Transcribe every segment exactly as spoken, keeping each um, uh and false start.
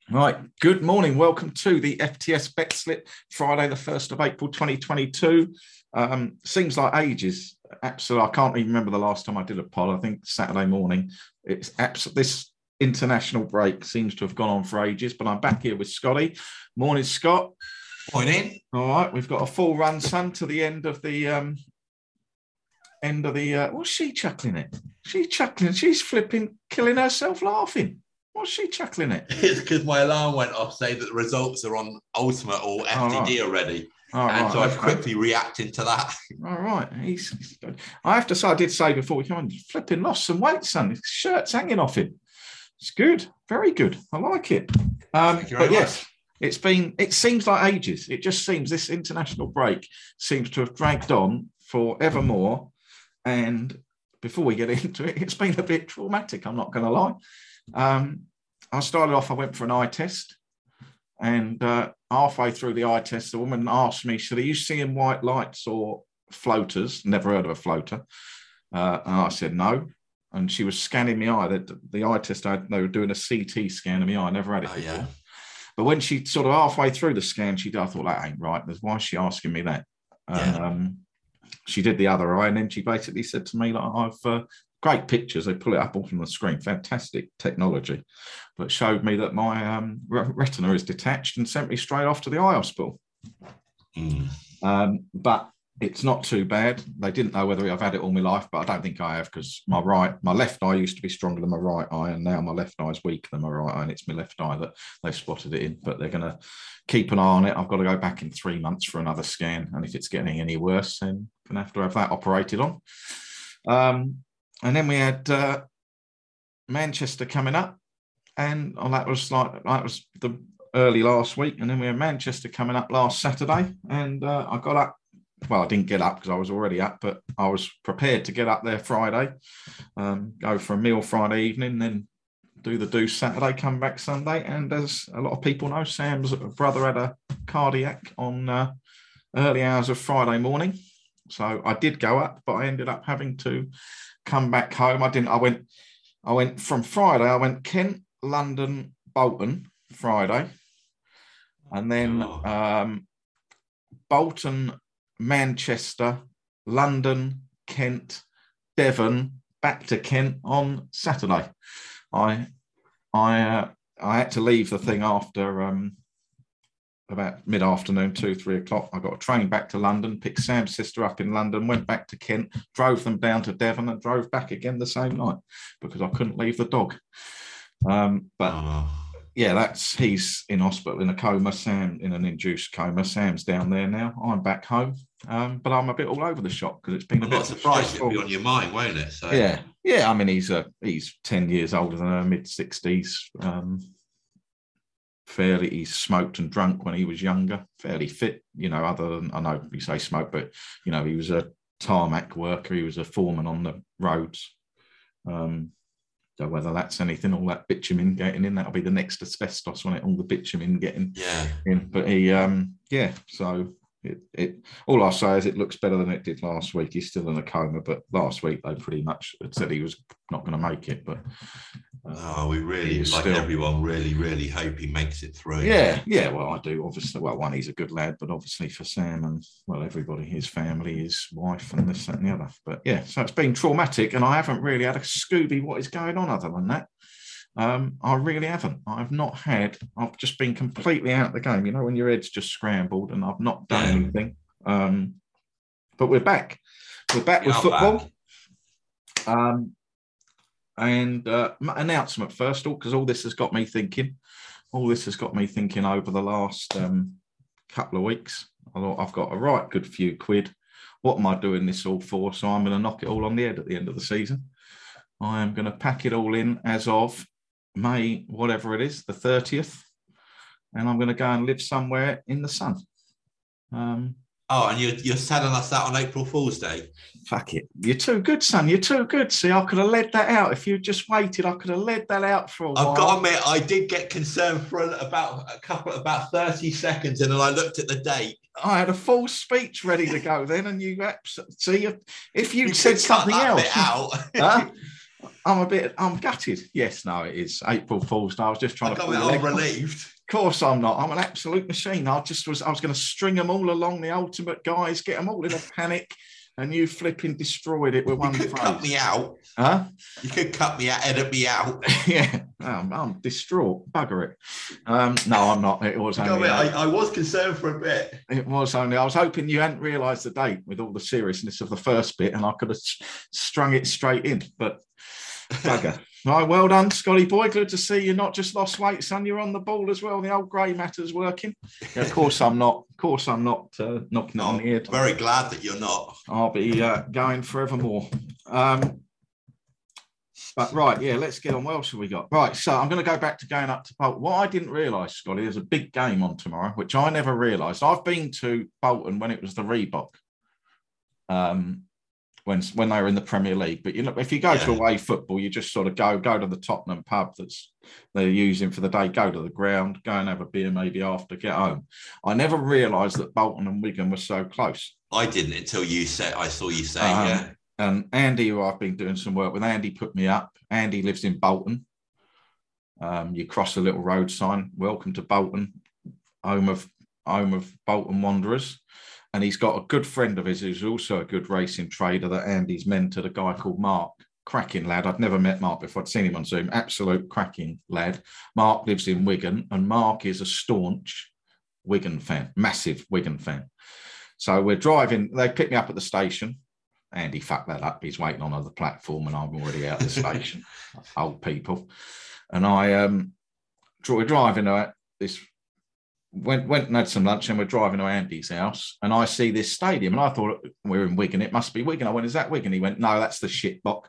Right, good morning. Welcome to the F T S Bet Slip, Friday, the first of April, twenty twenty-two. Um, seems like ages. Absolutely, I can't even remember the last time I did a pod. I think Saturday morning. It's absolutely this international break seems to have gone on for ages, but I'm back here with Scotty. Morning, Scott. Morning. All right, we've got a full run, son, to the end of the um, end of the. Uh, what's she chuckling at? She's chuckling. She's flipping, killing herself laughing. What's she chuckling at? It's because my alarm went off saying that the results are on Ultimate or F T D oh, right. already. Oh, and right, so I was okay. quickly reacting to that. All right. He's, he's good. I have to say, I did say before we come on, flipping lost some weight, son. His shirt's hanging off him. It's good. Very good. I like it. Um, but yes, it's been, it seems like ages. It just seems this international break seems to have dragged on forevermore. And before we get into it, it's been a bit traumatic, I'm not going to lie. Um, I started off, I went for an eye test, and uh, halfway through the eye test, the woman asked me, "Should are you seeing white lights or floaters?" Never heard of a floater. Uh, and I said no. And she was scanning my eye. The, the eye test, I, they were doing a C T scan of my eye. I never had it oh, before. Yeah. But when she sort of halfway through the scan, she I thought, that ain't right. Why is she asking me that? Yeah. Um, she did the other eye, and then she basically said to me, like, I've... Uh, great pictures. They pull it up off on the screen. Fantastic technology. But showed me that my um, retina is detached and sent me straight off to the eye hospital. Mm. Um, but it's not too bad. They didn't know whether I've had it all my life, but I don't think I have, because my right, my left eye used to be stronger than my right eye, and now my left eye is weaker than my right eye, and it's my left eye that they've spotted it in. But they're going to keep an eye on it. I've got to go back in three months for another scan, and if it's getting any worse, then I'm going to have to have that operated on. Um, And then we had uh, Manchester coming up, and oh, that was like that was the early last week. And then we had Manchester coming up last Saturday, and uh, I got up. Well, I didn't get up because I was already up, but I was prepared to get up there Friday, um, go for a meal Friday evening, then do the do Saturday, come back Sunday. And as a lot of people know, Sam's brother had a cardiac on uh, early hours of Friday morning, so I did go up, but I ended up having to come back home. I didn't. I went. I went from Friday. I went Kent, London, Bolton Friday, and then oh. um, Bolton, Manchester, London, Kent, Devon, back to Kent on Saturday. I I uh, I had to leave the thing after um, about mid-afternoon, two, three o'clock. I got a train back to London, picked Sam's sister up in London, went back to Kent, drove them down to Devon, and drove back again the same night because I couldn't leave the dog. Um, but oh. yeah, that's he's in hospital in a coma. Sam in an induced coma. Sam's down there now. I'm back home, um, but I'm a bit all over the shop because it's been I'm a not bit surprised. It'll be on your mind, won't it? So yeah, yeah. I mean, he's a he's ten years older than her, mid sixties. Um, fairly, he smoked and drunk when he was younger, fairly fit, you know, other than, I know you say smoke, but, you know, he was a tarmac worker. He was a foreman on the roads. Um, so whether that's anything, all that bitumen getting in, that'll be the next asbestos on it, all the bitumen getting yeah. in. But he, um, yeah, so it, it, all I'll say is it looks better than it did last week. He's still in a coma, but last week they pretty much had said he was not going to make it, but oh, we really, like still, everyone, really, really hope he makes it through. Yeah, yeah, well, I do, obviously. Well, one, he's a good lad, but obviously for Sam and, well, everybody, his family, his wife, and this, that, and the other. But yeah, so it's been traumatic, and I haven't really had a Scooby what is going on other than that. Um, I really haven't. I've not had, I've just been completely out of the game. You know, when your head's just scrambled, and I've not done yeah. anything. Um, but we're back. We're back We with are football. back. Um, And uh, announcement first, all because all this has got me thinking. All this has got me thinking over the last um, couple of weeks. I thought I've got a right good few quid. What am I doing this all for? So I'm going to knock it all on the head at the end of the season. I am going to pack it all in as of May, whatever it is, the thirtieth, and I'm going to go and live somewhere in the sun. Um, Oh, and you're, you're telling us that on April Fool's Day? Fuck it. You're too good, son. You're too good. See, I could have led that out. If you just waited, I could have led that out for a while. I've got to admit, I did get concerned for about a couple, about thirty seconds, and then I looked at the date. I had a full speech ready to go then, and you see, if you'd you said something cut that else. bit out. Huh? I'm a bit, I'm gutted. Yes, no, it is April Fool's Day. I was just trying I to. I'm relieved. Of course, I'm not. I'm an absolute machine. I just was. I was going to string them all along the ultimate guys, get them all in a panic, and you flipping destroyed it with one you could phrase. Cut me out, huh? You could cut me out, edit me out. yeah, I'm, I'm distraught. Bugger it. Um, no, I'm not. It was. Only, I, I, I was concerned for a bit. It was only. I was hoping you hadn't realised the date with all the seriousness of the first bit, and I could have strung it straight in, but. Bugger. Right, well done, Scotty boy. Good to see you not just lost weight, son. You're on the ball as well. The old grey matter's working. Yeah, of course, I'm not. Of course, I'm not uh, knocking it on the head. Very glad that you're not. I'll be uh, going forevermore. Um, but right, yeah, let's get on. What else have we got? Right, so I'm going to go back to going up to Bolton. What I didn't realise, Scotty, there's a big game on tomorrow, which I never realised. I've been to Bolton when it was the Reebok. Um. When, when they were in the Premier League. But you know, if you go yeah. to away football, you just sort of go go to the Tottenham pub that's they're using for the day, go to the ground, go and have a beer maybe after, get home. I never realised that Bolton and Wigan were so close. I didn't until you said, I saw you say, um, yeah. And Andy, who I've been doing some work with, Andy put me up. Andy lives in Bolton. Um, you cross a little road sign, welcome to Bolton, home of home of Bolton Wanderers. And he's got a good friend of his who's also a good racing trader that Andy's mentored, a guy called Mark. Cracking lad. I'd never met Mark before. I'd seen him on Zoom. Absolute cracking lad. Mark lives in Wigan, and Mark is a staunch Wigan fan, massive Wigan fan. So we're driving. They picked me up at the station. Andy fucked that up. He's waiting on the platform, and I'm already out of the station. Old people. And I um, we're driving at this. Went went and had some lunch, and we're driving to Andy's house, and I see this stadium, and I thought we're in Wigan. It must be Wigan. I went, is that Wigan? He went, no, that's the shitbox.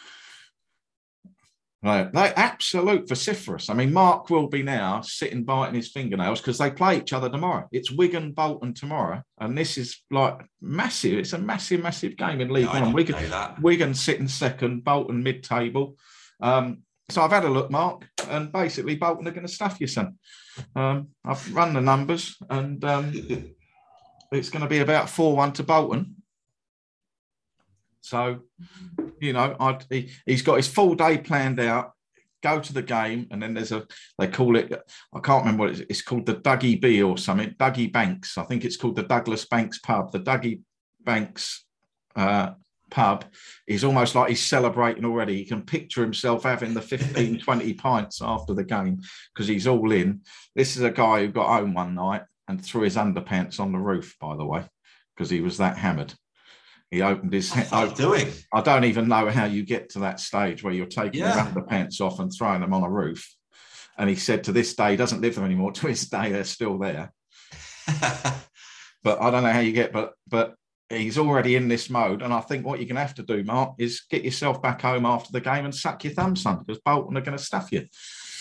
Right, they absolute vociferous. I mean, Mark will be now sitting biting his fingernails because they play each other tomorrow. It's Wigan Bolton tomorrow, and this is like massive. It's a massive, massive game in League no, One. Wigan, Wigan sitting second, Bolton mid-table. Um, so I've had a look, Mark, and basically Bolton are going to stuff you, son. Um, I've run the numbers, and um, it's going to be about four one to Bolton. So, you know, I'd, he, he's got his full day planned out, go to the game, and then there's a, they call it, I can't remember what it is, it's called the Dougie B or something, Dougie Banks. I think it's called the Douglas Banks pub. The Dougie Banks uh, pub is almost like he's celebrating already. He can picture himself having the fifteen, twenty pints after the game because he's all in. This is a guy who got home one night and threw his underpants on the roof, by the way, because he was that hammered. He opened his head. What's doing? I don't even know how you get to that stage where you're taking yeah. your underpants off and throwing them on a roof. And he said to this day, he doesn't live there anymore. To this day, they're still there. But I don't know how you get, but but he's already in this mode. And I think what you're going to have to do, Mark, is get yourself back home after the game and suck your thumb, son, because Bolton are going to stuff you.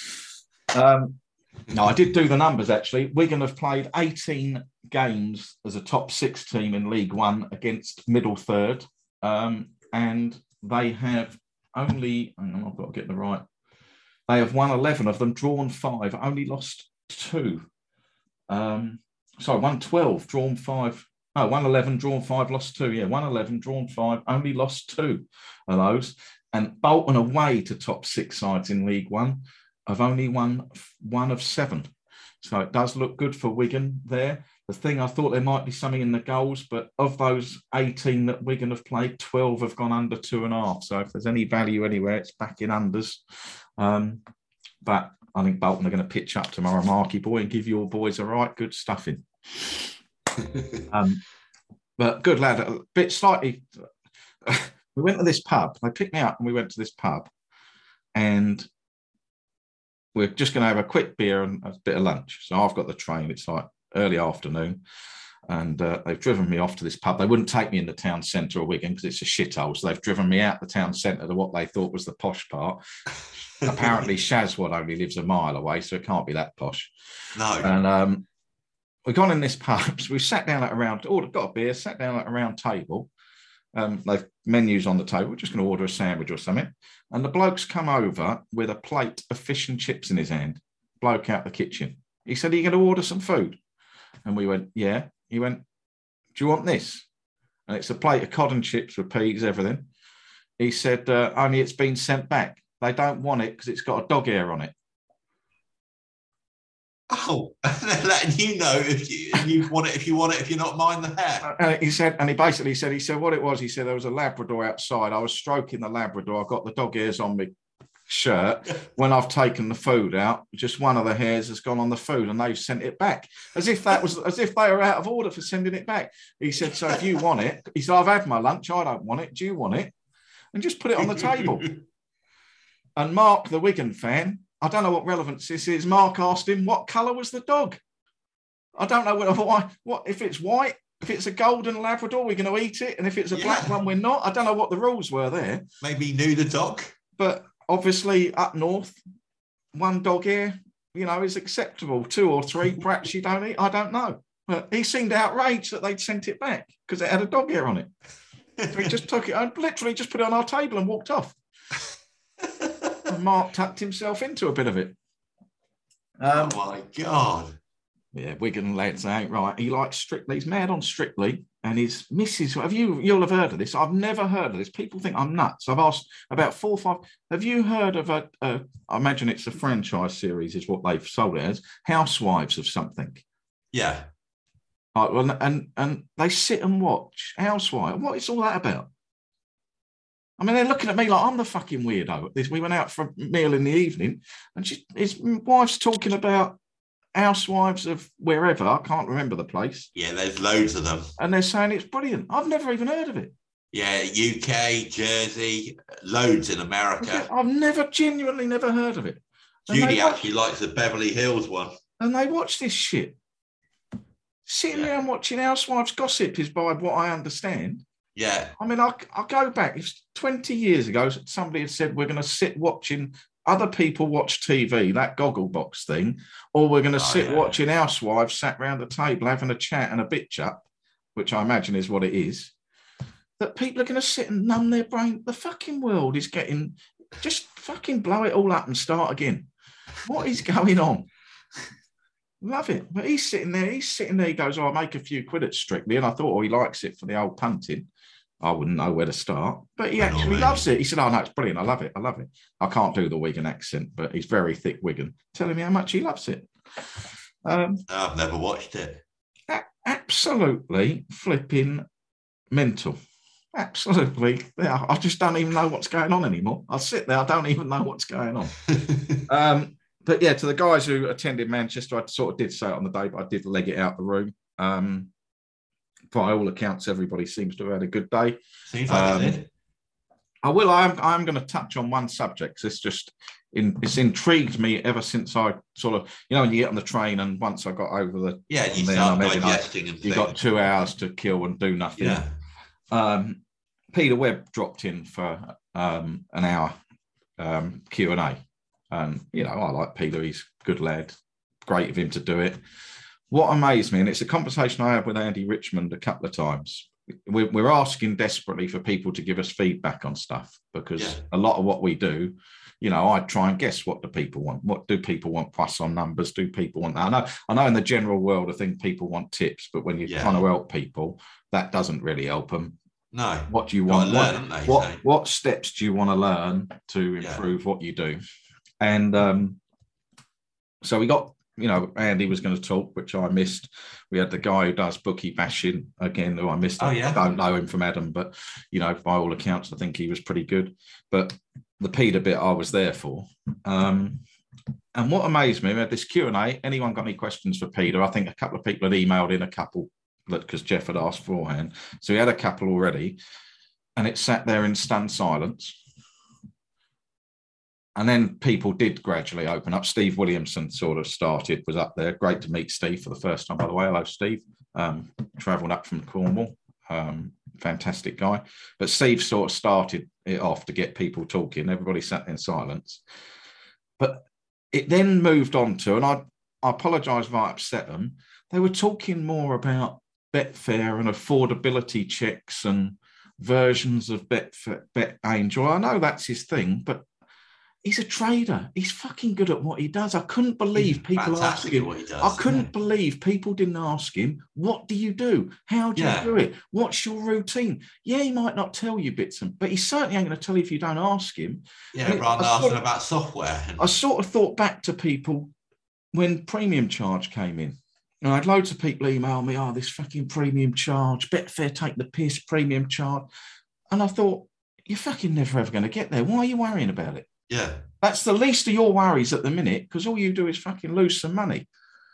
Um, no, I did do the numbers, actually. Wigan have played eighteen games as a top six team in League One against middle third. Um, and they have only, hang on, I've got to get the right, they have won eleven of them, drawn five, only lost two. Um, sorry, won twelve, drawn five. No, won eleven, drawn five, lost two. Yeah, won eleven, drawn five, only lost two of those. And Bolton away to top six sides in League One have only won one of seven. So it does look good for Wigan there. The thing, I thought there might be something in the goals, but of those eighteen that Wigan have played, twelve have gone under two and a half. So if there's any value anywhere, it's back in unders. Um, but I think Bolton are going to pitch up tomorrow, Marky boy, and give your boys a right good stuffing. um, but good lad, a bit slightly. We went to this pub. They picked me up and we went to this pub, and we're just going to have a quick beer and a bit of lunch. So I've got the train. It's like early afternoon, and uh, they've driven me off to this pub. They wouldn't take me in the town centre of Wigan because it's a shithole. So they've driven me out the town centre to what they thought was the posh part. Apparently, Shazwad only lives a mile away, so it can't be that posh. No. And um, we've gone in this pub. So we sat down at a round, oh, got a beer, sat down at a round table. Um, they've menus on the table. We're just going to order a sandwich or something. And the bloke's come over with a plate of fish and chips in his hand. Bloke out the kitchen. He said, are you going to order some food? And we went, yeah. He went, do you want this? And it's a plate of cod and chips with peas, everything. he said, uh, only it's been sent back. They don't want it because it's got a dog ear on it. Oh, they're letting you know if you, if you want it, if you want it, if you're not mind the hair. And he said, and he basically said, he said what it was. He said there was a Labrador outside. I was stroking the Labrador. I got the dog ears on my shirt. When I've taken the food out, just one of the hairs has gone on the food, and they've sent it back as if that was as if they were out of order for sending it back. He said, so if you want it, he said, I've had my lunch. I don't want it. Do you want it? And just put it on the table. And Mark, the Wigan fan, I don't know what relevance this is. Mark asked him, what colour was the dog? I don't know what, why, what if it's white, if it's a golden Labrador, we're going to eat it. And if it's a yeah. black one, we're not. I don't know what the rules were there. Maybe he knew the dog. But obviously up north, one dog ear, you know, is acceptable. Two or three, perhaps you don't eat. I don't know. But he seemed outraged that they'd sent it back because it had a dog ear on it. So he just took it and literally just put it on our table and walked off. And Mark tucked himself into a bit of it. Um, oh my God. Yeah, Wigan lads ain't right. He likes Strictly. He's mad on Strictly. And his missus, have you, you'll have heard of this. I've never heard of this. People think I'm nuts. I've asked about four or five. Have you heard of a, a I imagine it's a franchise series is what they've sold it as, Housewives of something. Yeah. Right, well, and, and they sit and watch Housewives. What is all that about? I mean, they're looking at me like I'm the fucking weirdo at this. We went out for a meal in the evening and she, his wife's talking about Housewives of wherever. I can't remember the place. Yeah, there's loads of them. And they're saying it's brilliant. I've never even heard of it. Yeah, U K, Jersey, loads in America. I've never, genuinely never heard of it. And Judy actually watch, likes the Beverly Hills one. And they watch this shit. Sitting yeah. there and watching Housewives gossip is by what I understand. Yeah. I mean, I'll, I'll go back. It's twenty years ago, somebody had said we're going to sit watching other people watch T V, that goggle box thing, or we're going to oh, sit yeah. watching Housewives sat round the table having a chat and a bitch up, which I imagine is what it is, that people are going to sit and numb their brain. The fucking world is getting, just fucking blow it all up and start again. What is going on? Love it. But he's sitting there, he's sitting there, he goes, oh, I make a few quid at Strictly. And I thought, oh, he likes it for the old punting. I wouldn't know where to start. But he actually loves it. He said, oh, no, it's brilliant. I love it. I love it. I can't do the Wigan accent, but he's very thick Wigan, telling me how much he loves it. Um, I've never watched it. A- absolutely flipping mental. Absolutely. Yeah, I just don't even know what's going on anymore. I sit there, I don't even know what's going on. um, But yeah, to the guys who attended Manchester, I sort of did say it on the day, but I did leg it out the room. Um, by all accounts, everybody seems to have had a good day. Seems like um, it did. I will. I'm. I'm going to touch on one subject. It's just in. It's intrigued me ever since I sort of, you know, when you get on the train and once I got over the yeah, you start digesting and you got two hours to kill and do nothing. Yeah. Um, Peter Webb dropped in for um, an hour um, Q and A. And, you know, I like Peter. He's a good lad. Great of him to do it. What amazed me, and it's a conversation I had with Andy Richmond a couple of times, we're, we're asking desperately for people to give us feedback on stuff because yeah. a lot of what we do, you know, I try and guess what do people want. What do people want plus on numbers? Do people want that? I know, I know in the general world, I think people want tips, but when you're yeah. trying to help people, that doesn't really help them. No. What do you want? Learn, what, what, what steps do you want to learn to improve yeah. what you do? And um, so we got, you know, Andy was going to talk, which I missed. We had the guy who does bookie bashing again, who I missed. Oh, yeah. I don't know him from Adam, but, you know, by all accounts, I think he was pretty good. But the Peter bit I was there for. Um, and what amazed me, we had this Q and A. Anyone got any questions for Peter? I think a couple of people had emailed in a couple because Jeff had asked beforehand. So we had a couple already. And it sat there in stunned silence. And then people did gradually open up. Steve Williamson sort of started, was up there. Great to meet Steve for the first time, by the way. Hello, Steve. Um, travelled up from Cornwall. Um, fantastic guy. But Steve sort of started it off to get people talking. Everybody sat in silence. But it then moved on to, and I, I apologise if I upset them, they were talking more about Betfair and affordability checks and versions of Bet, Bet Angel. I know that's his thing, but he's a trader. He's fucking good at what he does. I couldn't believe he's people asked him. What he does, I couldn't yeah. believe people didn't ask him, what do you do? How do yeah. you do it? What's your routine? Yeah, he might not tell you bits, and, but he certainly ain't going to tell you if you don't ask him. Yeah, rather than asking about software. I sort of thought back to people when Premium Charge came in. And I had loads of people email me, oh, this fucking Premium Charge, Betfair take the piss, Premium Charge. And I thought, you're fucking never ever going to get there. Why are you worrying about it? Yeah. That's the least of your worries at the minute, because all you do is fucking lose some money.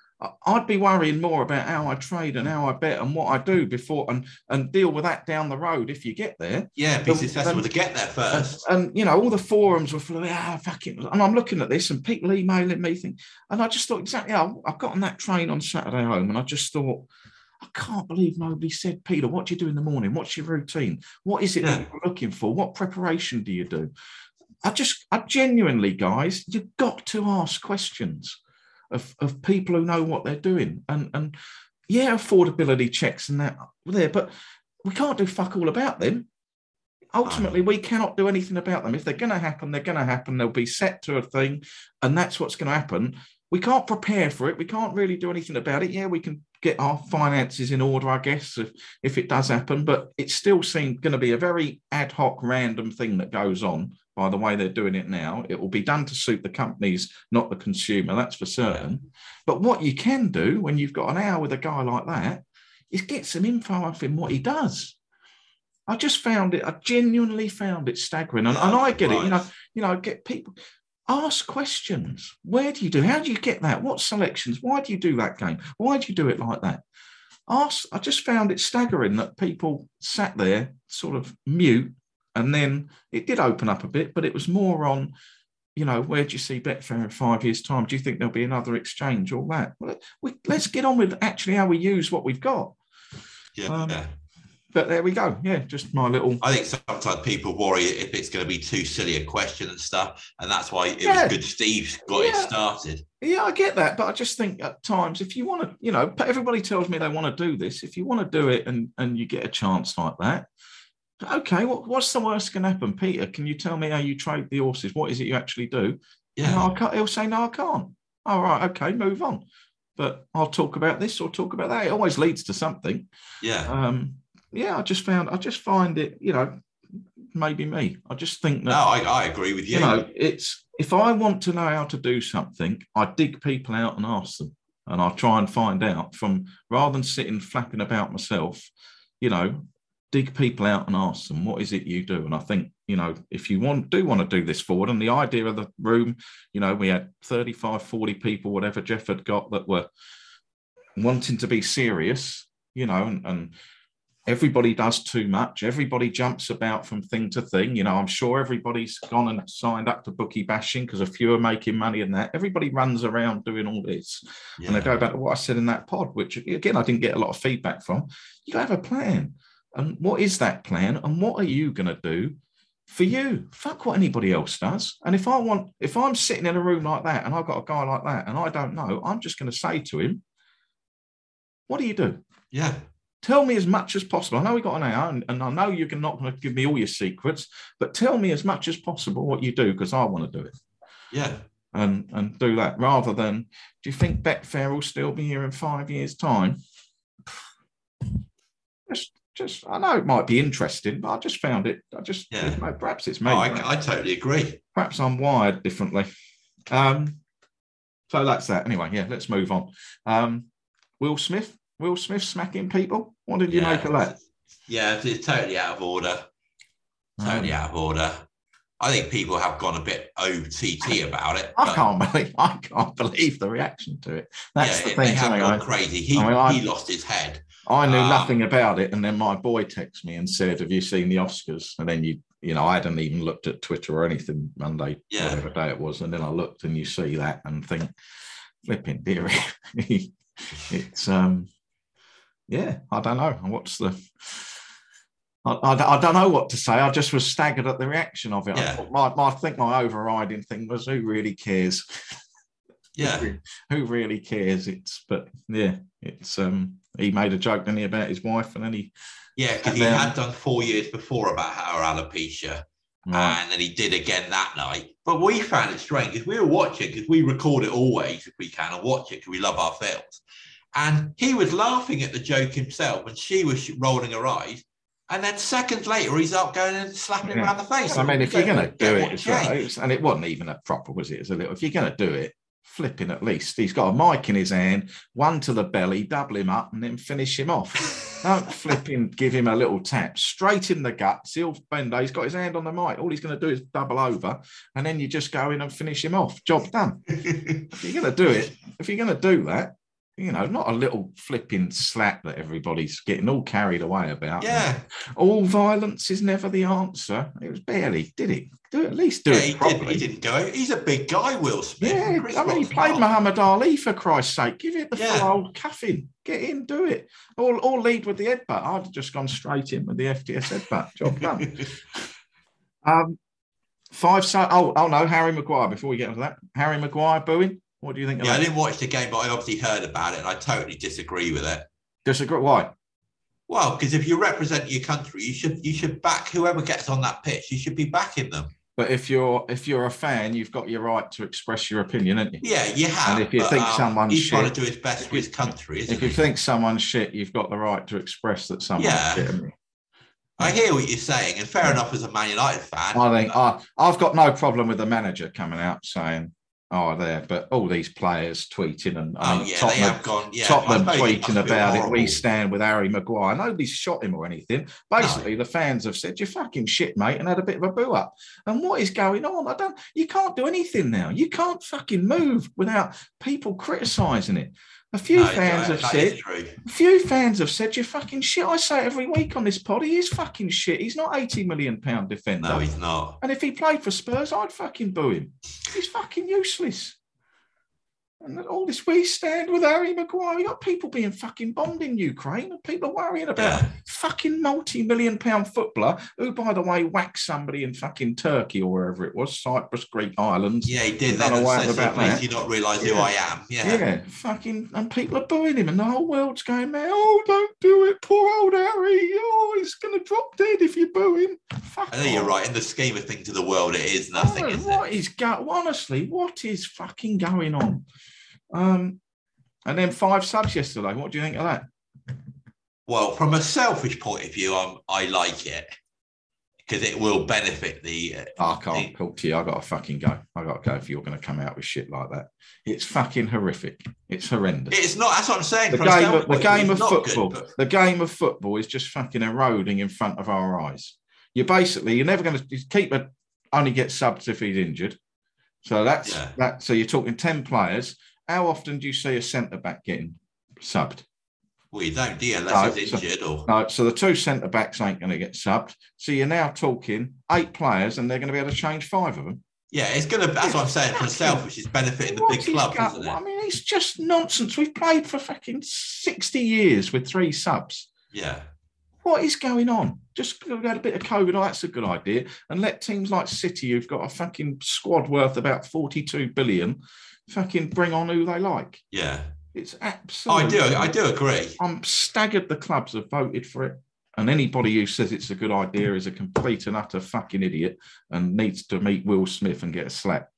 I'd be worrying more about how I trade and how I bet and what I do before and, and deal with that down the road if you get there. Yeah, be successful to get there first. And, and, you know, all the forums were full of, ah, fucking, and I'm looking at this and people emailing me, think, and I just thought, exactly, yeah, I got on that train on Saturday home and I just thought, I can't believe nobody said, Peter, what do you do in the morning? What's your routine? What is it yeah. that you're looking for? What preparation do you do? I just, I genuinely, guys, you've got to ask questions of, of people who know what they're doing. And, and yeah, affordability checks and that there, but we can't do fuck all about them. Ultimately, we cannot do anything about them. If they're going to happen, they're going to happen. They'll be set to a thing, and that's what's going to happen. We can't prepare for it. We can't really do anything about it. Yeah, we can get our finances in order, I guess, if, if it does happen, but it still seems going to be a very ad hoc, random thing that goes on by the way they're doing it now. It will be done to suit the companies, not the consumer, that's for certain. Yeah. But what you can do when you've got an hour with a guy like that is get some info off him, what he does. I just found it, I genuinely found it staggering. And, yeah, and I get right. it, you know, you know, get people... Ask questions. Where do you do? How do you get that? What selections? Why do you do that game? Why do you do it like that? Ask. I just found it staggering that people sat there sort of mute, and then it did open up a bit, but it was more on, you know, where do you see Betfair in five years' time? Do you think there'll be another exchange? All that. Well, we, let's get on with actually how we use what we've got. Yeah. Um, yeah. But there we go. Yeah, just my little... I think sometimes people worry if it's going to be too silly a question and stuff. And that's why it yeah. was good Steve got yeah. it started. Yeah, I get that. But I just think at times, if you want to, you know, everybody tells me they want to do this. If you want to do it and, and you get a chance like that, okay, what, what's the worst can happen? Peter, can you tell me how you trade the horses? What is it you actually do? Yeah. No, I can't. He'll say, no, I can't. All right, okay, move on. But I'll talk about this or talk about that. It always leads to something. Yeah. Um, yeah, I just found, I just find it, you know, maybe me. I just think that. No, I, I agree with you. You know, it's, if I want to know how to do something, I dig people out and ask them. And I'll try and find out from, rather than sitting flapping about myself, you know, dig people out and ask them, what is it you do? And I think, you know, if you want, do want to do this forward, and the idea of the room, you know, we had thirty-five, forty people, whatever Jeff had got, that were wanting to be serious, you know, and, and everybody does too much. Everybody jumps about from thing to thing. You know, I'm sure everybody's gone and signed up to bookie bashing because a few are making money in that. Everybody runs around doing all this. Yeah. And I go back to what I said in that pod, which, again, I didn't get a lot of feedback from. You got to have a plan. And what is that plan? And what are you going to do for you? Fuck what anybody else does. And if I want, if I'm sitting in a room like that and I've got a guy like that and I don't know, I'm just going to say to him, what do you do? Yeah. Tell me as much as possible. I know we got an hour, and, and I know you're not going to give me all your secrets, but tell me as much as possible what you do, because I want to do it. Yeah. And and do that, rather than, do you think Betfair will still be here in five years' time? Just, just, I know it might be interesting, but I just found it, I just, yeah. perhaps it's me. Oh, I, I totally agree. Perhaps I'm wired differently. Um, so that's that. Anyway, yeah, let's move on. Um, Will Smith. Will Smith smacking people? What did you yeah, make of that? Yeah, it's totally out of order. Totally um, out of order. I think people have gone a bit O T T about it. I can't believe I can't believe the reaction to it. That's yeah, the thing. They have gone I, crazy. He, I mean, I, he lost his head. I knew um, nothing about it, and then my boy texted me and said, "Have you seen the Oscars?" And then you, you know, I hadn't even looked at Twitter or anything Monday, yeah. whatever day it was, and then I looked, and you see that and think, "Flipping dear, it's um." Yeah, I don't know. What's the? I, I, I don't know what to say. I just was staggered at the reaction of it. Yeah. I, thought my, my, I think my overriding thing was, who really cares? Yeah, who, who really cares? It's but yeah, it's um. He made a joke, didn't he, about his wife, and then he yeah, because he had done four years before about her alopecia, Right. And then he did again that night. But we found it strange because we were watching, because we record it always if we can and watch it because we love our films. And he was laughing at the joke himself and she was rolling her eyes. And then seconds later, he's up going and slapping him Yeah. around the face. I mean, if you're going to do it, what it's right, it's- and it wasn't even a proper, was it? It's a little. If you're going to do it, flipping at least. He's got a mic in his hand, one to the belly, double him up, and then finish him off. Don't flip him, give him a little tap straight in the guts. He'll bend. He's got his hand on the mic. All he's going to do is double over, and then you just go in and finish him off. Job done. If you're going to do it, if you're going to do that, you know, not a little flipping slap that everybody's getting all carried away about. Yeah. All violence is never the answer. It was barely, did it? Do it, at least do yeah, it he, properly. did, he didn't go. He's a big guy, Will Smith. Yeah, Chris I mean, he Rock's played not. Muhammad Ali, for Christ's sake. Give it the Yeah. full old cuffing. Get in, do it. Or, or lead with the headbutt. I'd have just gone straight in with the F T S headbutt. Job done. um, five, so- oh, oh no, Harry Maguire, before we get into that. Harry Maguire booing. What do you think of Yeah, I that? didn't watch the game, but I obviously heard about it and I totally disagree with it. Disagree? Why? Well, because if you represent your country, you should you should back whoever gets on that pitch. You should be backing them. But if you're if you're a fan, you've got your right to express your opinion, haven't you? Yeah, you have. And if you but, think um, someone's he's trying shit- to do his best for his country, isn't If you he? think someone's shit, you've got the right to express that someone's Yeah. shit, haven't you? I hear what you're saying, and fair enough as a Man United fan. I think I, I've got no problem with the manager coming out saying, "Oh, there," but all these players tweeting and I oh mean, yeah, Tottenham, they have gone. Yeah, Tottenham I suppose it tweeting must feel about it. We horrible. stand with Harry Maguire. Nobody's shot him or anything. Basically, the fans have said, "You're fucking shit, mate," and had a bit of a boo up. And what is going on? I don't. You can't do anything now. You can't fucking move without people criticising it. A few No, fans that- have that is said. true. A few fans have said, "You're fucking shit." I say it every week on this pod. He is fucking shit. He's not eighty million pound defender. No, he's not. And if he played for Spurs, I'd fucking boo him. He's fucking useless. And all this, we stand with Harry Maguire. You got people being fucking bombed in Ukraine, and people are worrying about Yeah. a fucking multi-million pound footballer who, by the way, whacked somebody in fucking Turkey or wherever it was, Cyprus, Greek islands. Yeah, he did. I don't Then know and what says, about "Please, that." do you not realise who Yeah. I am?" Yeah. Yeah, fucking, and people are booing him, and the whole world's going, "Man, oh, don't do it, poor old Harry. Oh, he's going to drop dead if you boo him." Fuck I think you're off. right. In the scheme of things of the world, it is nothing, Oh, is it? what is go- honestly, what is fucking going on? Um, and then five subs yesterday. What do you think of that? Well, from a selfish point of view, I'm, I like it because it will benefit the. Uh, I can't talk to you. I got to fucking go. I got to go if you're going to come out with shit like that. It's fucking horrific. It's horrendous. it's not. That's what I'm saying. the from a game, selfish of, the point view, game of it's not good, football. but- The game of football is just fucking eroding in front of our eyes. You're basically you're never going to keep a only get subs if he's injured. So that's Yeah. that. So you're talking ten players. How often do you see a centre back getting subbed? Well, you don't, do you? Unless No, he's so- injured or. No, so the two centre backs ain't going to get subbed. So you're now talking eight players, and they're going to be able to change five of them. Yeah, it's going to. That's what I'm saying. From selfish, it's benefiting the What big is clubs, go- isn't it? I mean, it's just nonsense. We've played for fucking sixty years with three subs. Yeah. What is going on? Just go get a bit of COVID. Oh, that's a good idea. And let teams like City, who've got a fucking squad worth about forty-two billion, fucking bring on who they like. Yeah. It's Oh, absolutely. I do. I do agree. I'm staggered the clubs have voted for it. And anybody who says it's a good idea is a complete and utter fucking idiot and needs to meet Will Smith and get a slap.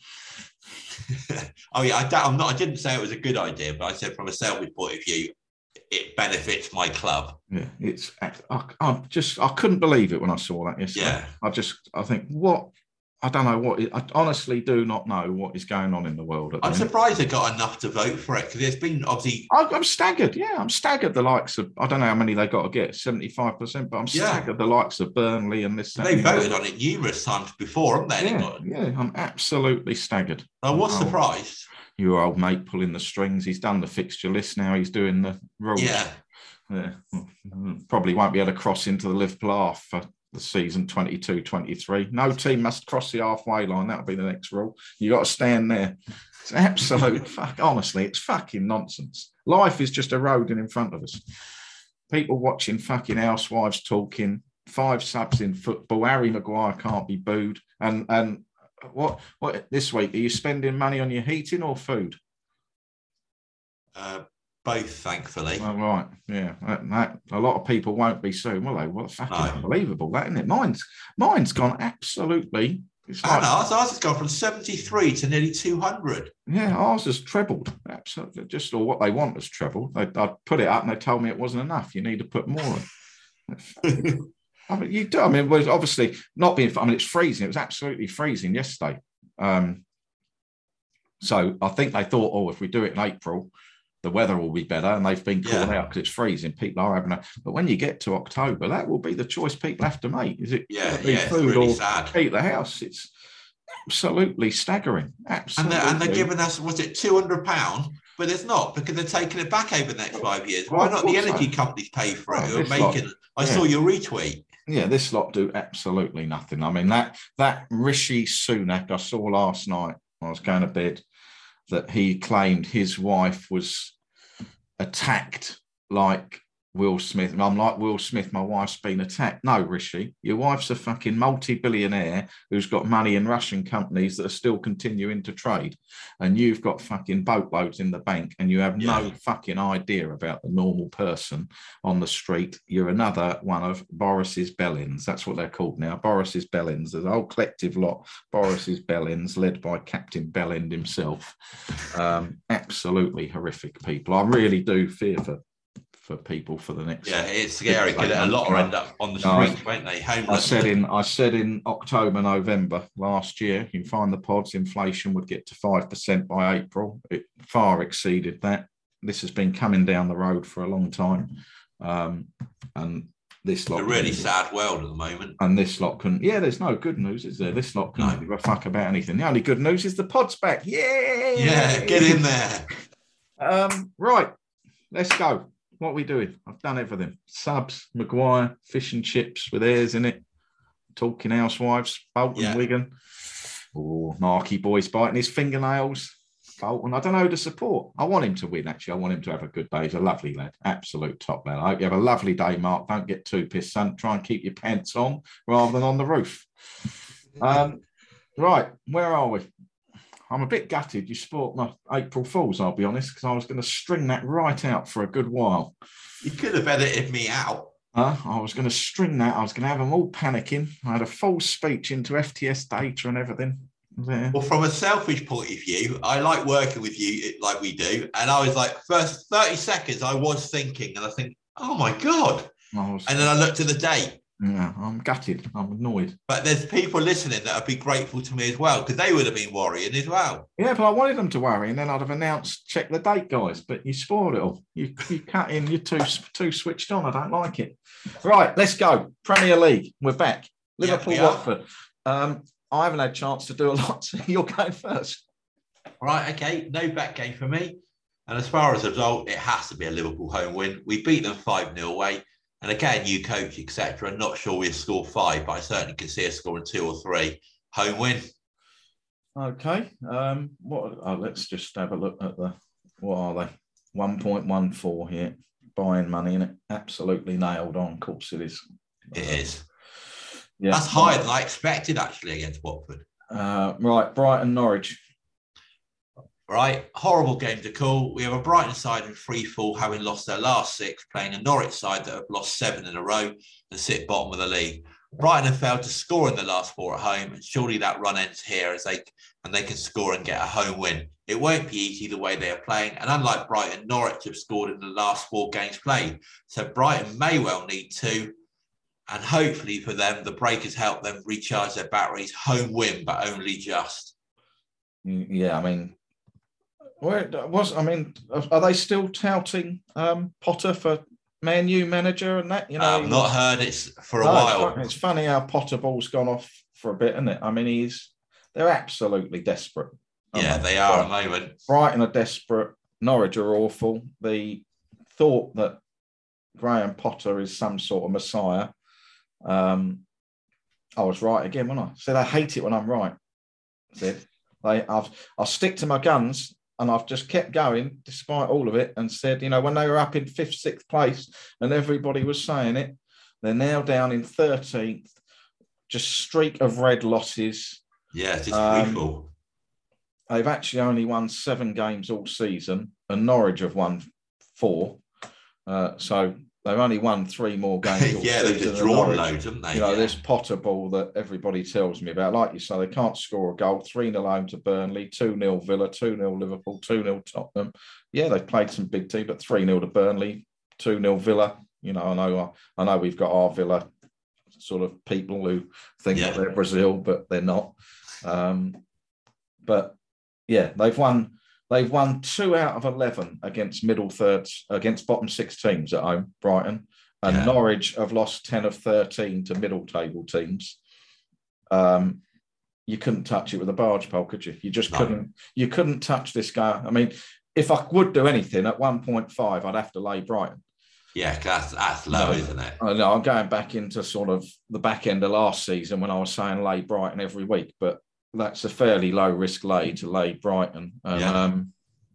oh yeah, I, don't- I'm not. I didn't say it was a good idea, but I said from a selfish point of view, it benefits my club. Yeah, it's. I, I just. I couldn't believe it when I saw that yesterday. Yeah. I just. I think what. I don't know what. It, I honestly do not know what is going on in the world at the I'm minute. surprised they got enough to vote for it because it's been obviously. I, I'm staggered. Yeah, I'm staggered. The likes of. I don't know how many they got to get. seventy-five percent, but I'm Yeah. staggered. The likes of Burnley and this. that, They and the other. voted on it numerous times before, haven't they? They Yeah, got- yeah, I'm absolutely staggered. I was Oh. surprised. Your old mate pulling the strings. He's done the fixture list now. He's doing the rules. Yeah. Yeah. Probably won't be able to cross into the Liverpool half for the season twenty-two twenty-three. No team must cross the halfway line. That'll be the next rule. You got to stand there. It's absolute fuck. Honestly, it's fucking nonsense. Life is just eroding in front of us. People watching fucking housewives talking. Five subs in football. Harry Maguire can't be booed. And and what what this week? Are you spending money on your heating or food? Uh, both, thankfully. All right, yeah. That, that, a lot of people won't be soon, will they? Well, fucking no. Unbelievable, that isn't it? Mine's mine's gone absolutely. It's like, and ours, ours has gone from seventy-three to nearly two hundred. Yeah, ours has trebled. Absolutely, just or what they want has trebled. They, I put it up and they told me it wasn't enough. You need to put more in. I mean, you do. I mean, well, obviously not being. I mean, it's freezing. It was absolutely freezing yesterday. Um, so I think they thought, oh, if we do it in April, the weather will be better, and they've been called yeah. out because it's freezing. People are having a, but when you get to October, that will be the choice people have to make. Is it yeah, yeah, food really or sad. Heat the house? It's absolutely staggering. Absolutely. And they're, and they're giving us, was it two hundred pounds? But it's not, because they're taking it back over the next five years. Why well, not the energy so. companies pay for it? Well, making. Lot, I yeah. saw your retweet. Yeah, this lot do absolutely nothing. I mean, that that Rishi Sunak I saw last night when I was going to bed, that he claimed his wife was attacked like Will Smith. I'm like Will Smith, my wife's been attacked. No, Rishi, your wife's a fucking multi-billionaire who's got money in Russian companies that are still continuing to trade. And you've got fucking boatloads in the bank and you have yeah. no fucking idea about the normal person on the street. You're another one of Boris's Bellins. That's what they're called now, Boris's Bellins. There's a whole collective lot, Boris's Bellins, led by Captain Bellind himself. Um, absolutely horrific people. I really do fear for for people for the next. Yeah, it's scary because a lot will end up on the streets, no, won't they? Homeless. I said in I said in October, November last year, you can find the pods, inflation would get to five percent by April. It far exceeded that. This has been coming down the road for a long time. Um, and this lot. It's a really sad world at the moment. And this lot can, yeah, there's no good news, is there? This lot can't no. give a fuck about anything. The only good news is the pod's back. Yeah. Yeah, get in there. um, right, let's go. What are we doing? I've done everything. Subs, Maguire, fish and chips with airs in it. Talking housewives, Bolton, yeah. Wigan. Oh, Marky boy's biting his fingernails. Bolton, I don't know who to support. I want him to win, actually. I want him to have a good day. He's a lovely lad. Absolute top lad. I hope you have a lovely day, Mark. Don't get too pissed, son. Try and keep your pants on rather than on the roof. Um, right, where are we? I'm a bit gutted you sport my April Fools, I'll be honest, because I was going to string that right out for a good while. You could have edited me out. Uh, I was going to string that. I was going to have them all panicking. I had a full speech into F T S data and everything. Yeah. Well, from a selfish point of view, I like working with you like we do. And I was like, first thirty seconds, I was thinking, and I think, oh my God. Was, and then I looked at the date. Yeah, I'm gutted. I'm annoyed. But there's people listening that would be grateful to me as well, because they would have been worrying as well. Yeah, but I wanted them to worry, and then I'd have announced, check the date, guys. But you spoiled it all. You you cut in. You're too too switched on. I don't like it. Right, let's go. Premier League. We're back. Liverpool, yeah, we Watford. Um, I haven't had a chance to do a lot, so you're going first. Right, okay. No back game for me. And as far as the result, it has to be a Liverpool home win. We beat them five nil away. And again, new coach, et cetera. Not sure we'll score five, but I certainly can see us scoring two or three. Home win. Okay. Um, what? Oh, let's just have a look at the, what are they? one point one four here. Buying money in it. Absolutely nailed on. Of course it is. It uh, is. Yeah. That's higher than I expected, actually, against Watford. Uh, right. Brighton, Norwich. Right, horrible game to call. We have a Brighton side in free fall, having lost their last six, playing a Norwich side that have lost seven in a row and sit bottom of the league. Brighton have failed to score in the last four at home, and surely that run ends here as they and they can score and get a home win. It won't be easy the way they are playing, and unlike Brighton, Norwich have scored in the last four games played. So Brighton may well need two, and hopefully for them, the break has helped them recharge their batteries. Home win, but only just. Yeah, I mean. Where was I mean? Are they still touting um, Potter for Man U manager and that? You know, I've not heard it for a no, while. It's funny how Potter ball's gone off for a bit, isn't it? I mean, he's they're absolutely desperate. Yeah, they, they are at the moment. Brighton are desperate. Norwich are awful. The thought that Graham Potter is some sort of messiah. Um, I was right again, wasn't I? Said I hate it when I'm right. Said they, I've I'll stick to my guns. And I've just kept going despite all of it and said, you know, when they were up in fifth, sixth place and everybody was saying it, they're now down in thirteenth, just streak of red losses. Yeah, it's um, free-fall. They've actually only won seven games all season and Norwich have won four. Uh, so they've only won three more games. Yeah, they've just drawn loads, haven't they? You know, yeah. this Potter ball that everybody tells me about, like you say, they can't score a goal. three nil home to Burnley, two nil Villa, two nil Liverpool, two nil Tottenham. Yeah, they've played some big teams, but three nil to Burnley, two nil Villa. You know, I know, I know we've got our Villa sort of people who think yeah. that they're Brazil, but they're not. Um, but yeah, they've won. They've won two out of eleven against middle thirds, against bottom six teams at home, Brighton. And yeah. Norwich have lost ten of thirteen to middle table teams. Um, you couldn't touch it with a barge pole, could you? You just no. couldn't. You couldn't touch this guy. I mean, if I would do anything at one point five, I'd have to lay Brighton. Yeah, that's, that's low, no, isn't it? I know. I'm going back into sort of the back end of last season when I was saying lay Brighton every week, but that's a fairly low risk lay to lay Brighton. And, yeah. Um,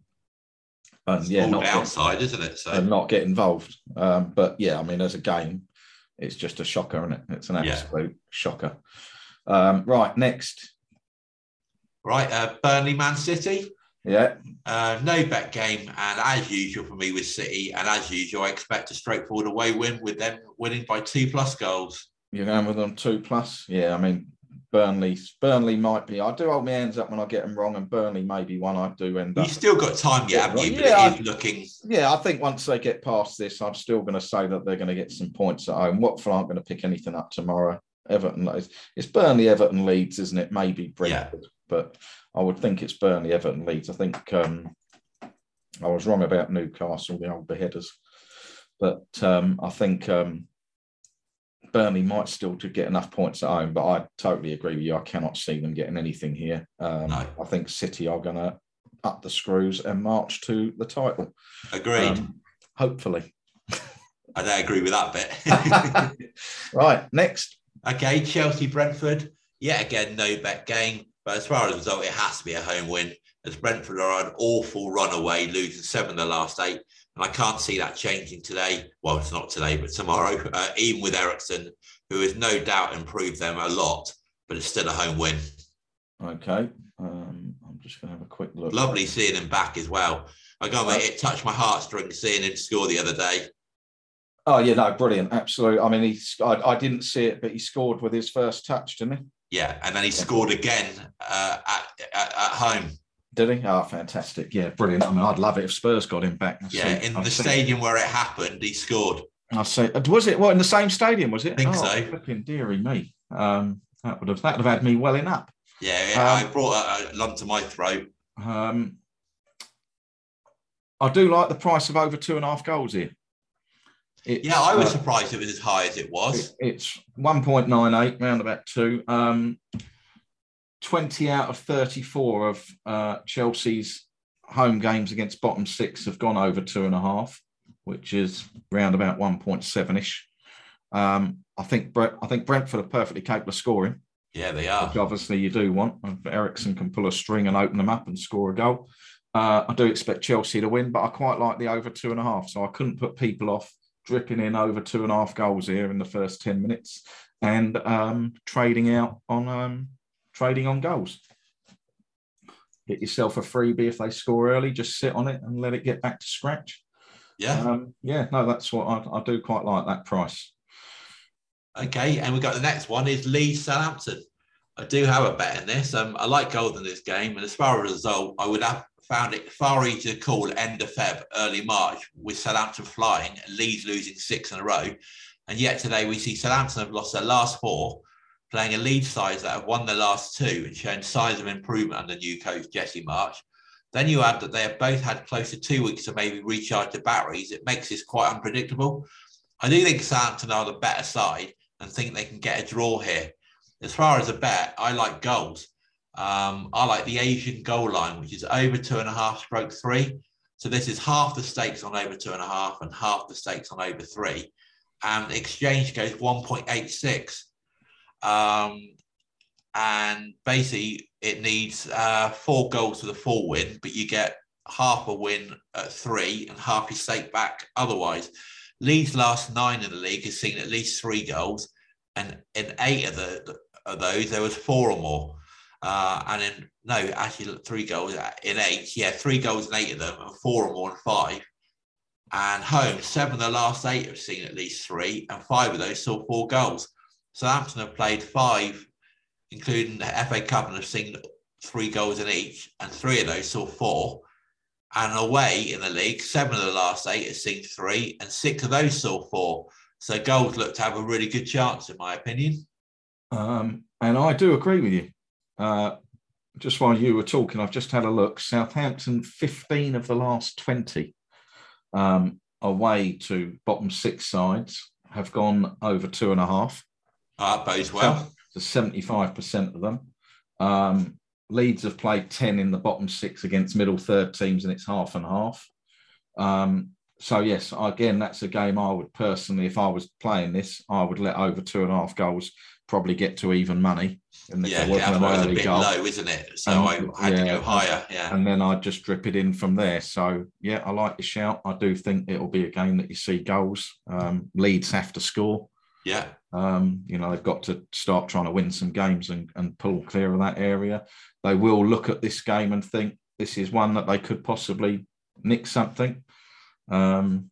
and it's yeah, all not downside, get, isn't it? So and not get involved. Um, but yeah, I mean, as a game, it's just a shocker, isn't it? It's an absolute yeah. shocker. Um, right, next. Right, uh, Burnley, Man City. Yeah. Uh, no bet game, and as usual for me with City, and as usual, I expect a straightforward away win with them winning by two plus goals. You're going with them two plus? Yeah, I mean, Burnley, Burnley might be. I do hold my hands up when I get them wrong, and Burnley may be one I do end up. You've still got time yet, haven't you? But yeah, it is looking. Yeah, I think once they get past this, I'm still going to say that they're going to get some points at home. Watford aren't going to pick anything up tomorrow. Everton, it's Burnley, Everton, Leeds, isn't it? Maybe Brentford, yeah. but I would think it's Burnley, Everton, Leeds. I think um, I was wrong about Newcastle, the old beheaders, but um, I think um, Burnley might still to get enough points at home. But I totally agree with you. I cannot see them getting anything here. Um, no. I think City are going to up the screws and march to the title. Agreed. Um, hopefully. I don't agree with that bit. Right, next. Okay, Chelsea, Brentford. Yet again, no bet game. But as far as the result, it has to be a home win, as Brentford are an awful run away, losing seven of the last eight. And I can't see that changing today. Well, it's not today, but tomorrow, uh, even with Eriksen, who has no doubt improved them a lot, but it's still a home win. Okay. Um, I'm just going to have a quick look. Lovely seeing him back as well. I got it, it touched my heartstrings seeing him score the other day. Oh, yeah, no, brilliant. Absolutely. I mean, he, I, I didn't see it, but he scored with his first touch, didn't he? Yeah, and then he scored again uh, at, at, at home. Did he? Oh, fantastic. Yeah, brilliant. I mean, I'd love it if Spurs got him back. Yeah, see, in I've the stadium where it happened, he scored. I see. Was it, what, in the same stadium, was it? I think oh, so. Flipping dearie me. Um, that would have that would have had me welling up. Yeah, um, I brought a, a lump to my throat. Um, I do like the price of over two and a half goals here. It's, yeah, I was uh, surprised it was as high as it was. It, it's one point nine eight, round about two. Um, twenty out of thirty-four of uh, Chelsea's home games against bottom six have gone over two and a half, which is round about one point seven-ish. Um, I think Brent, I think Brentford are perfectly capable of scoring. Yeah, they are. Which obviously you do want. Eriksen can pull a string and open them up and score a goal. Uh, I do expect Chelsea to win, but I quite like the over two and a half, so I couldn't put people off dripping in over two and a half goals here in the first ten minutes and um, trading out on um, trading on goals. Get yourself a freebie if they score early, just sit on it and let it get back to scratch. Yeah. Um, yeah, no, that's what I, I do quite like that price. Okay, and we've got the next one is Leeds Southampton. I do have a bet in this. Um, I like gold in this game, and as far as a result, I would have found it far easier to call end of Feb, early March, with Southampton flying, Leeds losing six in a row. And yet today we see Southampton have lost their last four, playing a Leeds side that have won their last two and shown signs of improvement under new coach Jesse Marsch. Then you add that they have both had close to two weeks to maybe recharge the batteries. It makes this quite unpredictable. I do think Southampton are the better side and think they can get a draw here. As far as a bet, I like goals. Um, I like the Asian goal line, which is over two and a half stroke three. So this is half the stakes on over two and a half and half the stakes on over three. And exchange goes one point eight six. Um, and basically it needs uh, four goals for the full win, but you get half a win at three and half your stake back otherwise. Leeds' last nine in the league has seen at least three goals. And in eight of, the, of those, there was four or more. Uh, and in, no, actually three goals in eight. Yeah, three goals in eight of them and four or more in five. And home, seven of the last eight have seen at least three, and five of those saw four goals. Southampton have played five, including the F A Cup, and have seen three goals in each, and three of those saw four. And away in the league, seven of the last eight have seen three, and six of those saw four. So goals look to have a really good chance, in my opinion. Um, and I do agree with you. Uh, just while you were talking, I've just had a look. Southampton, fifteen of the last twenty um, away to bottom six sides have gone over two and a half. Uh, bodes well. So seventy-five percent of them. Um, Leeds have played ten in the bottom six against middle third teams, and it's half and half. Um, so, yes, again, that's a game I would personally, if I was playing this, I would let over two and a half goals probably get to even money. And yeah, yeah, otherwise a bit goal. low, isn't it? So and, I had yeah, to go higher, yeah. And then I'd just drip it in from there. So, yeah, I like the shout. I do think it'll be a game that you see goals. Um, Leeds have to score. Yeah. Um, you know, they've got to start trying to win some games and, and pull clear of that area. They will look at this game and think this is one that they could possibly nick something. Um,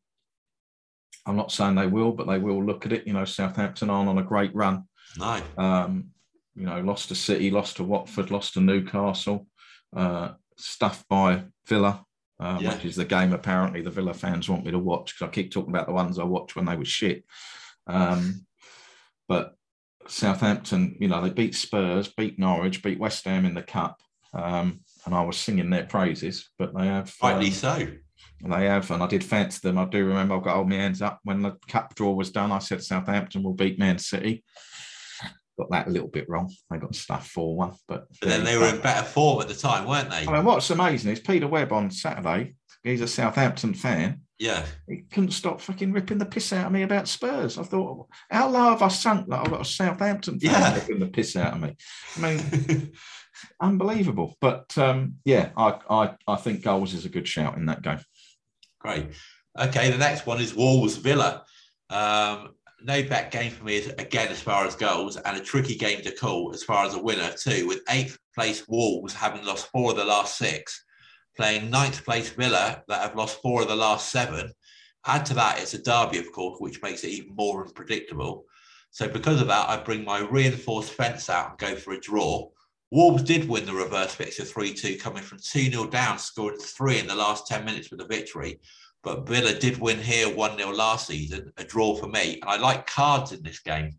I'm not saying they will, but they will look at it. You know, Southampton aren't on a great run. No. Um, you know, lost to City, lost to Watford, lost to Newcastle, uh, stuffed by Villa, uh, yeah. which is the game apparently the Villa fans want me to watch, because I keep talking about the ones I watched when they were shit. Um, but Southampton, you know, they beat Spurs, beat Norwich, beat West Ham in the Cup, um, and I was singing their praises, but they have... Rightly um, so. They have, and I did fancy them. I do remember I've got to hold my hands up. When the Cup draw was done, I said Southampton will beat Man City. Got that a little bit wrong. They got stuffed four one. But, but then they were in better form at the time, weren't they? I mean, what's amazing is Peter Webb on Saturday, he's a Southampton fan. Yeah. He couldn't stop fucking ripping the piss out of me about Spurs. I thought, how low have I sunk that I've got a Southampton fan yeah. ripping the piss out of me? I mean, unbelievable. But, um, yeah, I, I, I think goals is a good shout in that game. Great. Okay, the next one is Wolves Villa. Um, no bet game for me, is, again, as far as goals, and a tricky game to call as far as a winner too, with eighth place Wolves having lost four of the last six, playing ninth place Villa that have lost four of the last seven. Add to that, it's a derby, of course, which makes it even more unpredictable. So because of that, I bring my reinforced fence out and go for a draw. Wolves did win the reverse fixture three two, coming from two nil down, scored three in the last ten minutes with a victory. But Villa did win here one nil last season, a draw for me. And I like cards in this game.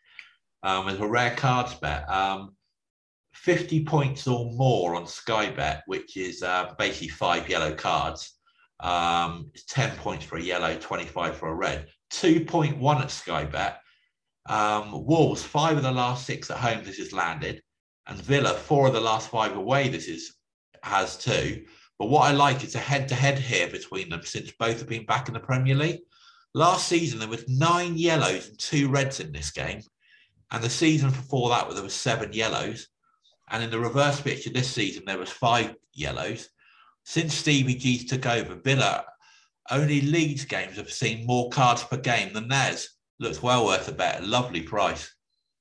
Um, it's a rare cards bet. Um, fifty points or more on Sky Bet, which is uh, basically five yellow cards. Um, it's ten points for a yellow, twenty-five for a red. two point one at Sky Bet. Um, Wolves, five of the last six at home this has landed. And Villa, four of the last five away this is has too. But what I like is a head-to-head here between them, since both have been back in the Premier League. Last season, there was nine yellows and two reds in this game. And the season before that, there was seven yellows. And in the reverse fixture this season, there was five yellows. Since Stevie G's took over, Villa, only Leeds games have seen more cards per game than theirs. Looks well worth a bet. A lovely price.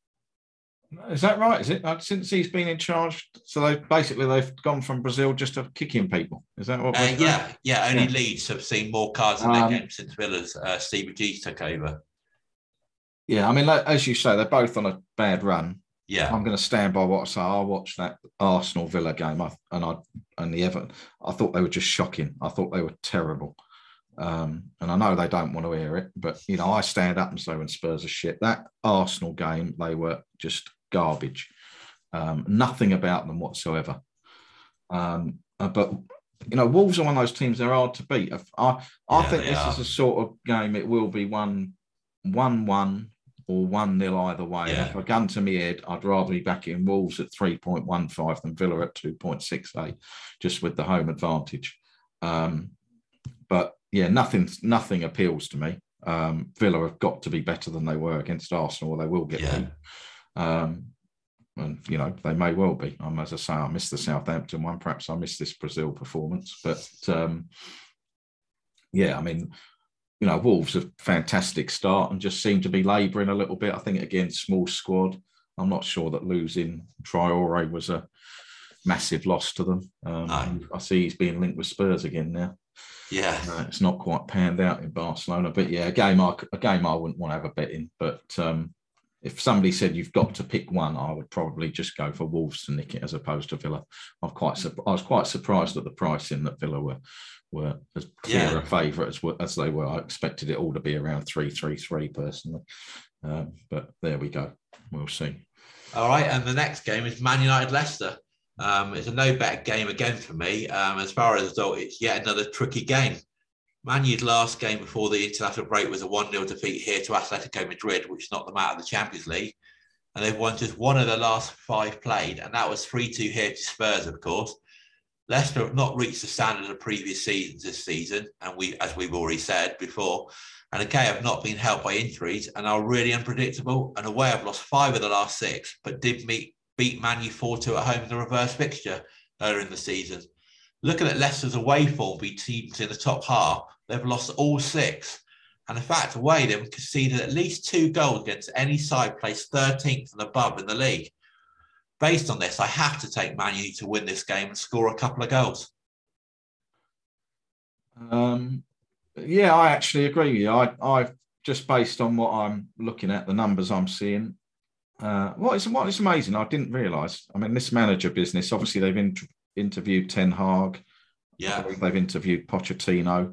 Is that right? Is it uh, since he's been in charge? So they basically they've gone from Brazil just to kicking people. Is that what? Uh, yeah, yeah. Only yeah. Leeds have seen more cards in um, their game since Villa's uh, Stevie G took over. Yeah, I mean, like, as you say, they're both on a bad run. Yeah, I'm going to stand by what I say. I watched that Arsenal Villa game, I, and I and the Everton. I thought they were just shocking. I thought they were terrible. Um, and I know they don't want to hear it, but you know, I stand up and say when Spurs are shit. That Arsenal game, they were just garbage. Um, nothing about them whatsoever. Um, uh, but you know, Wolves are one of those teams. They're hard to beat. I I yeah, think this are. is a sort of game. It will be one one one or one nil either way. Yeah. If I gun to me head, I'd rather be back in Wolves at three point one five than Villa at two point six eight, just with the home advantage. Um, but yeah, nothing nothing appeals to me. Um, Villa have got to be better than they were against Arsenal, or they will get yeah. beat. Um, and, you know, they may well be. Um, as I say, I missed the Southampton one. Perhaps I missed this Brazil performance. But, um, yeah, I mean, you know, Wolves a fantastic start and just seem to be labouring a little bit. I think, again, small squad. I'm not sure that losing Traore was a massive loss to them. Um, no. I see he's being linked with Spurs again now. Yeah. Uh, it's not quite panned out in Barcelona, but yeah, a game I a game I wouldn't want to have a bet in. But um, if somebody said you've got to pick one, I would probably just go for Wolves to nick it as opposed to Villa. I'm quite I was quite surprised at the pricing that Villa were were as clear Yeah. a favourite as as they were. I expected it all to be around three three three personally, um, but there we go. We'll see. All right, and the next game is Man United Leicester. Um, it's a no bet game again for me. Um, as far as the result, it's yet another tricky game. Man U's last game before the international break was a one nil defeat here to Atletico Madrid, which knocked them out of the Champions League. And they've won just one of the last five played, and that was three two here to Spurs, of course. Leicester have not reached the standard of previous seasons this season, and we, as we've already said before, and again have not been helped by injuries and are really unpredictable. And away have lost five of the last six, but did meet beat Man U four two at home in the reverse fixture earlier in the season. Looking at Leicester's away form, beat teams in the top half, they've lost all six. And in fact, away they've conceded at least two goals against any side placed thirteenth and above in the league. Based on this, I have to take Man U to win this game and score a couple of goals. Um, yeah, I actually agree with you. I, I've just based on what I'm looking at, the numbers I'm seeing. Uh, what is what is amazing? I didn't realise. I mean, this manager business. Obviously, they've in, interviewed Ten Hag. Yeah, they've interviewed Pochettino.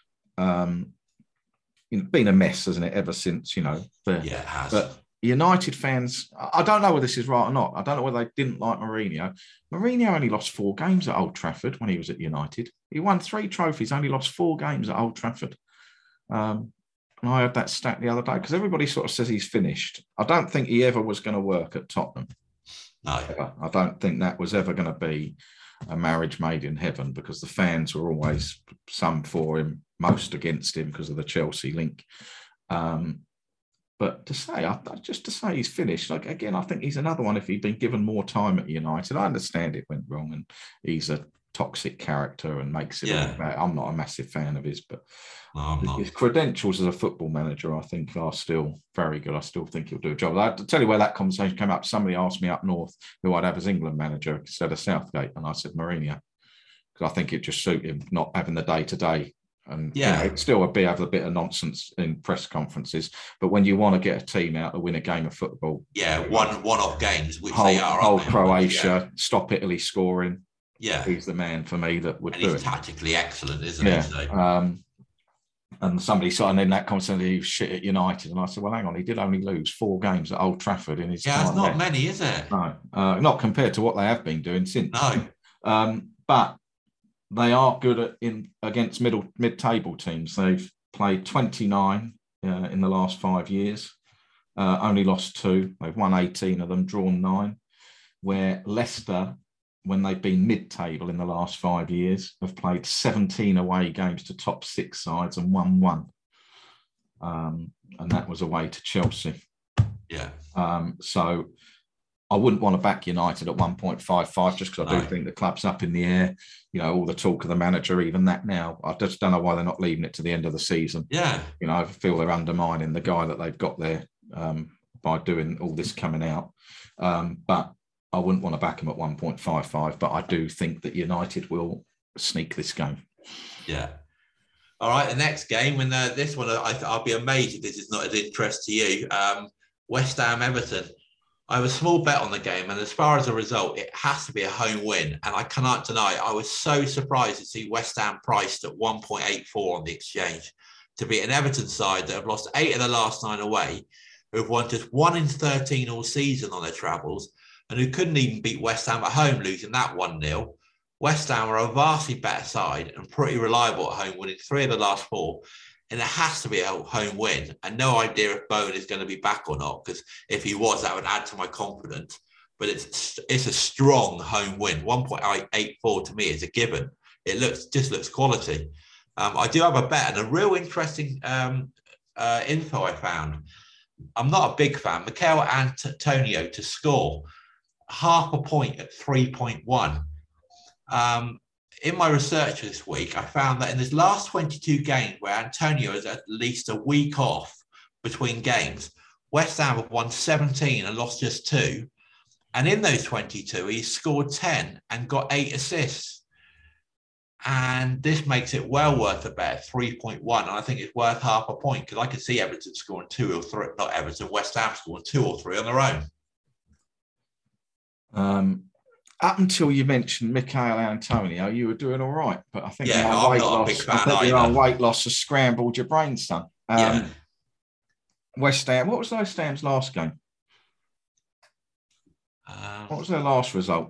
Um, it's been a mess, hasn't it, ever since? You know, the, yeah, it has. But United fans, I don't know whether this is right or not. I don't know whether they didn't like Mourinho. Mourinho only lost four games at Old Trafford when he was at United. He won three trophies, only lost four games at Old Trafford. Um, and I heard that stat the other day because everybody sort of says he's finished. I don't think he ever was going to work at Tottenham. No. Ever. I don't think that was ever going to be a marriage made in heaven because the fans were always some for him, most against him because of the Chelsea link. Um, But to say, I, just to say he's finished, like again, I think he's another one. If he'd been given more time at United, I understand it went wrong and he's a toxic character and makes it Yeah. all bad. I'm not a massive fan of his, but No, I'm not. his credentials as a football manager, I think, are still very good. I still think he'll do a job. I have to tell you where that conversation came up. Somebody asked me up north who I'd have as England manager instead of Southgate, and I said Mourinho because I think it just suit him not having the day to day. And Yeah. you know, it's still a bit have a bit of nonsense in press conferences, but when you want to get a team out to win a game of football, Yeah, one one-off games, which whole, they are. whole aren't they? Croatia, stop Italy scoring. Yeah. He's the man for me that would And do he's it. tactically excellent, isn't Yeah. he? So, Um, and somebody started in that conversation, he was shit at United, and I said, well, hang on, he did only lose four games at Old Trafford in his yeah, time it's not there. many, is it? No, uh, not compared to what they have been doing since. No. Um, but they are good at in against middle mid-table teams. They've played twenty-nine uh, in the last five years, uh, only lost two. They've won eighteen of them, drawn nine. Where Leicester, when they've been mid-table in the last five years, have played seventeen away games to top six sides and won one. Um, and that was away to Chelsea. Yeah. Um, so I wouldn't want to back United at one point five five just because I do No. think the club's up in the air. You know, all the talk of the manager, even that now. I just don't know why they're not leaving it to the end of the season. Yeah. You know, I feel they're undermining the guy that they've got there um, by doing all this coming out. Um, but I wouldn't want to back them at one point five five. But I do think that United will sneak this game. Yeah. All right, the next game, and uh, this one, I, I'll be amazed if this is not of interest to you. Um, West Ham Everton. I have a small bet on the game, and as far as the result, it has to be a home win. And I cannot deny, I was so surprised to see West Ham priced at one point eight four on the exchange to beat an Everton side that have lost eight of the last nine away, who have won just one in thirteen all season on their travels, and who couldn't even beat West Ham at home, losing that one nil. West Ham are a vastly better side and pretty reliable at home, winning three of the last four. And it has to be a home win. And no idea if Bowen is going to be back or not, because if he was, that would add to my confidence. But it's it's a strong home win. one point eight four to me is a given. It looks just looks quality. Um, I do have a bet and a real interesting um, uh, info I found. I'm not a big fan. Mikel Antonio to score half a point at three point one. Um, in my research this week, I found that in his last twenty-two games where Antonio is at least a week off between games, West Ham have won seventeen and lost just two. And in those twenty-two, he scored ten and got eight assists. And this makes it well worth a bet, three point one. And I think it's worth half a point because I could see Everton scoring two or three, not Everton, West Ham scoring two or three on their own. Um, up until you mentioned Michail Antonio, you were doing all right. But I think yeah, your I'm weight not loss, a big fan I think either. your own weight loss has scrambled your brain, son. Um, yeah. West Ham, what was West Ham's last game? Um, what was their last result?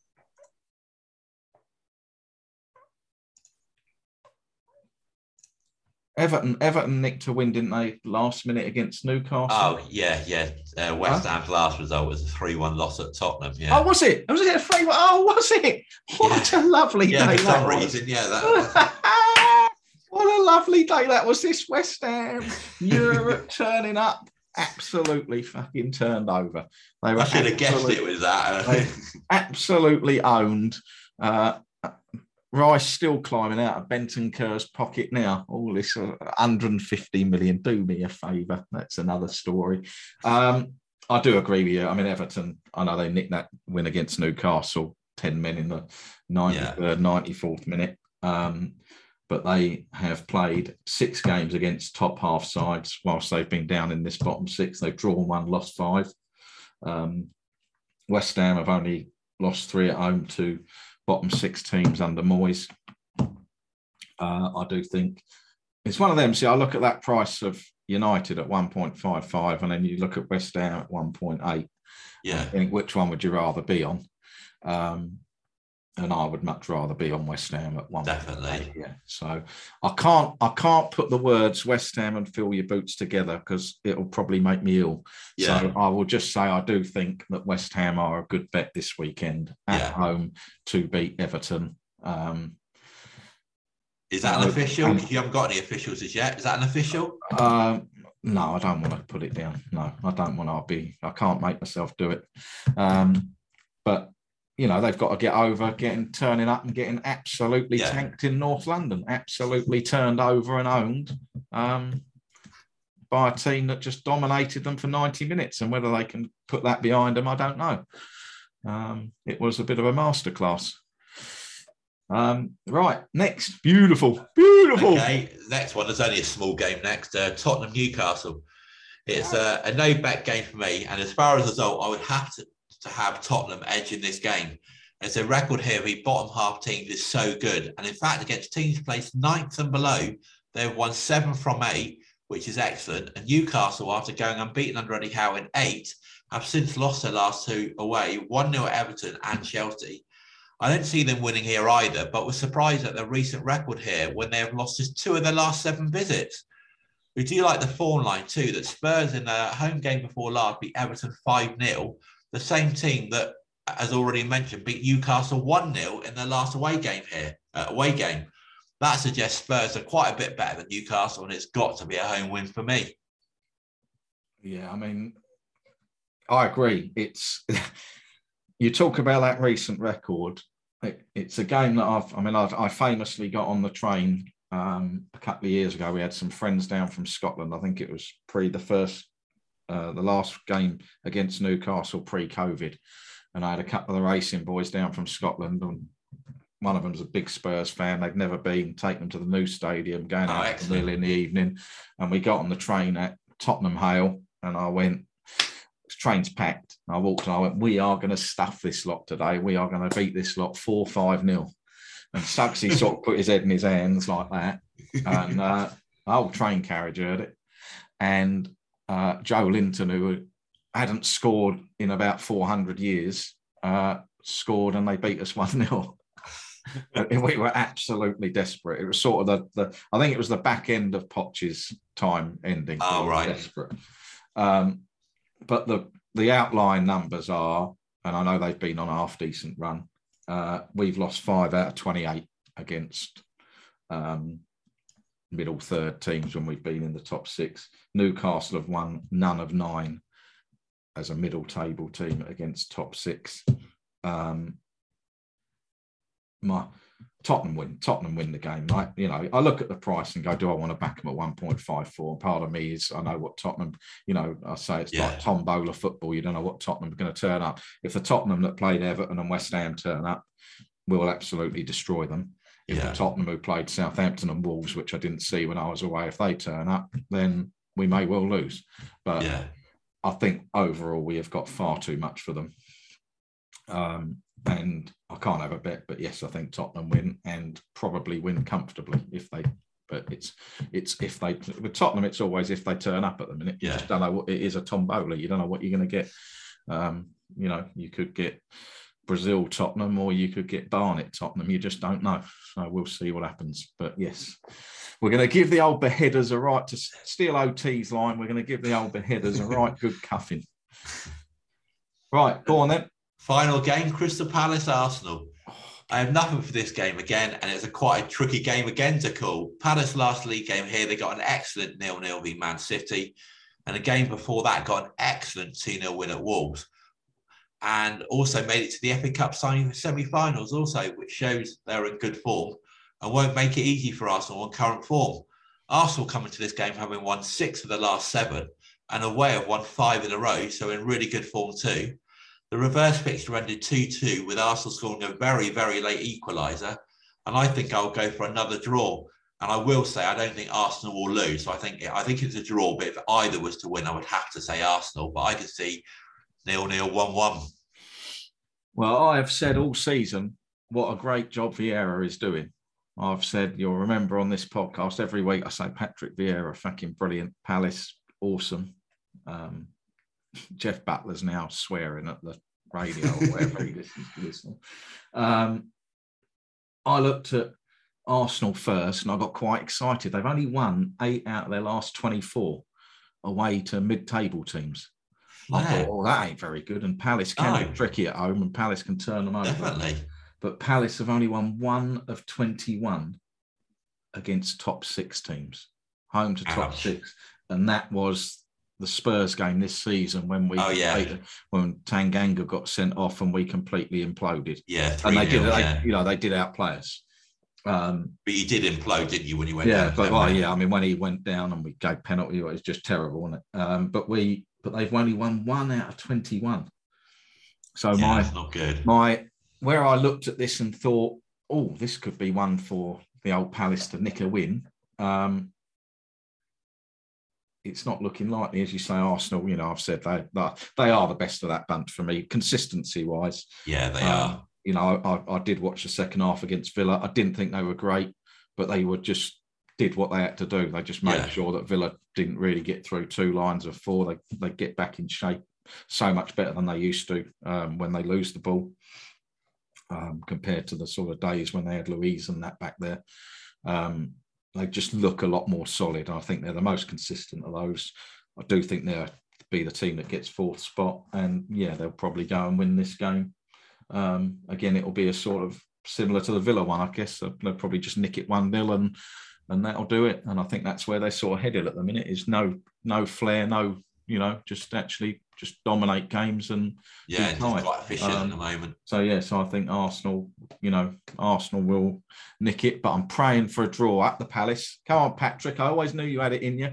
Everton, Everton nicked a win, didn't they? Last minute against Newcastle. Oh yeah, yeah. Uh, West huh? Ham's last result was a three-one loss at Tottenham. Yeah. Oh, was it? Was it a three-one? Oh, was it? What yeah. a lovely yeah, day for that some was. reason, yeah. That what a lovely day that was. This West Ham Europe turning up, absolutely fucking turned over. They were I should have guessed it was that. absolutely owned. Uh, Rice still climbing out of Bentancur's pocket now. All this uh, one hundred fifty million. Do me a favour. That's another story. Um, I do agree with you. I mean, Everton, I know they nicked that win against Newcastle, ten men in the ninety-third, yeah. ninety-fourth minute. Um, but they have played six games against top half sides whilst they've been down in this bottom six. They've drawn one, lost five. Um, West Ham have only lost three at home to bottom six teams under Moyes. Uh, I do think it's one of them. See, I look at that price of United at one point five five, and then you look at West Ham at one point eight. Yeah. I think which one would you rather be on? Um, and I would much rather be on West Ham at one. Definitely. Yeah. So I can't I can't put the words West Ham and fill your boots together because it'll probably make me ill. Yeah. So I will just say I do think that West Ham are a good bet this weekend at yeah. home to beat Everton. Um, Is that an uh, official? Um, you haven't got any officials as yet. Is that an official? Uh, no, I don't want to put it down. No, I don't want to be. I can't make myself do it. Um, but you know, they've got to get over getting turning up and getting absolutely yeah. tanked in North London, absolutely turned over and owned um, by a team that just dominated them for ninety minutes. And whether they can put that behind them, I don't know. Um, it was a bit of a masterclass. Um, right, next, beautiful, beautiful. Okay, next one. There's only a small game next. Uh, Tottenham Newcastle. It's uh, a no bet game for me, and as far as the result, I would have to. to have Tottenham edge in this game. As a record here, the bottom half teams is so good. And in fact, against teams placed ninth and below, they've won seven from eight, which is excellent. And Newcastle, after going unbeaten under Eddie Howe in eight, have since lost their last two away, one nil at Everton and Chelsea. I don't see them winning here either, but was surprised at their recent record here when they have lost just two of their last seven visits. We do like the form line too, that Spurs in their home game before last beat Everton five nil. The same team that, as already mentioned, beat Newcastle one nil in their last away game here, uh, away game. That suggests Spurs are quite a bit better than Newcastle, and it's got to be a home win for me. Yeah, I mean, I agree. It's you talk about that recent record. It, it's a game that I've, I mean, I've, I famously got on the train um, a couple of years ago. We had some friends down from Scotland. I think it was pre the first Uh, the last game against Newcastle pre-COVID, and I had a couple of the racing boys down from Scotland, and one of them's a big Spurs fan. They'd never been, taken them to the new stadium, going out oh, early in the evening, and we got on the train at Tottenham Hale, and I went, the train's packed, and I walked and I went, we are going to stuff this lot today. We are going to beat this lot four five nil. And Suggsy sort of put his head in his hands like that, and uh, the whole train carriage heard it, and Uh, Joe Linton, who hadn't scored in about four hundred years, uh, scored and they beat us one nil. We were absolutely desperate. It was sort of the, the, I think it was the back end of Poch's time ending. Oh, we right. Desperate. Um, but the, the outline numbers are, and I know they've been on a half-decent run, uh, we've lost five out of twenty-eight against um, middle third teams when we've been in the top six. Newcastle have won none of nine as a middle table team against top six. Um, my Tottenham win. Tottenham win the game, right? You know, I look at the price and go, do I want to back them at one point five four? And part of me is, I know what Tottenham, you know, I say it's yeah. like tombola football. You don't know what Tottenham are going to turn up. If the Tottenham that played Everton and West Ham turn up, we'll absolutely destroy them. if Yeah. the Tottenham who played Southampton and Wolves, which I didn't see when I was away, if they turn up, then we may well lose. But Yeah. I think overall we have got far too much for them. Um, and I can't have a bet, but yes, I think Tottenham win and probably win comfortably if they. But it's it's if they with Tottenham, it's always if they turn up at the minute. You Yeah. just don't know what it is a tombola. You don't know what you're going to get. Um, you know, you could get Brazil Tottenham or you could get Barnet Tottenham. You just don't know. So we'll see what happens. But yes, we're going to give the old beheaders a right to steal O T's line. We're going to give the old beheaders a right good cuffing. Right, go on then. Final game, Crystal Palace Arsenal. I have nothing for this game again, and it's a quite a tricky game again to call. Palace last league game here, they got an excellent nil nil v Man City, and a game before that got an excellent two nil win at Wolves, and also made it to the F A Cup semi-finals also, which shows they're in good form and won't make it easy for Arsenal on current form. Arsenal coming to this game having won six of the last seven, and away have won five in a row, so in really good form too. The reverse fixture ended two two with Arsenal scoring a very, very late equaliser. And I think I'll go for another draw. And I will say I don't think Arsenal will lose. So I think I think it's a draw. But if either was to win, I would have to say Arsenal. But I could see nil nil, one one. Well, I have said all season what a great job Vieira is doing. I've said, you'll remember on this podcast, every week I say Patrick Vieira, fucking brilliant. Palace, awesome. Um, Jeff Butler's now swearing at the radio or whatever he listens to this. Um, I looked at Arsenal first and I got quite excited. They've only won eight out of their last twenty-four away to mid-table teams. I thought, oh, that ain't very good. And Palace can No. be tricky at home and Palace can turn them over. Definitely. But Palace have only won one of twenty-one against top six teams, home to top Ouch. six. And that was the Spurs game this season when we Oh, yeah. played, when Tanganga got sent off and we completely imploded. Yeah, And they did, three nil, they, yeah. you know, they did outplay us. Um, But you did implode, didn't you, when you went yeah, down? but well, yeah, I mean, when he went down and we gave penalty, it was just terrible, wasn't it? Um, but we, but they've only won one out of twenty-one. So Yeah, my, that's not good. my, where I looked at this and thought, oh, this could be one for the old Palace to nick a win. Um, it's not looking likely, as you say. Arsenal, you know, I've said they they are the best of that bunch for me, consistency wise. Yeah, they Um, are. You know, I, I did watch the second half against Villa. I didn't think they were great, but they were just did what they had to do. They just made Yeah. sure that Villa didn't really get through two lines of four. They they get back in shape so much better than they used to um, when they lose the ball, um, compared to the sort of days when they had Louise and that back there. Um, they just look a lot more solid. I think they're the most consistent of those. I do think they'll be the team that gets fourth spot, and yeah, they'll probably go and win this game. Um, again, it'll be a sort of similar to the Villa one, I guess. They'll probably just nick it one nil and and that'll do it. And I think that's where they're sort of headed at the minute. Is no no flair, no, you know, just actually just dominate games and Yeah, be it's tight. quite efficient Um, at the moment. So yeah, so I think Arsenal, you know, Arsenal will nick it, but I'm praying for a draw at the Palace. Come on, Patrick. I always knew you had it in you.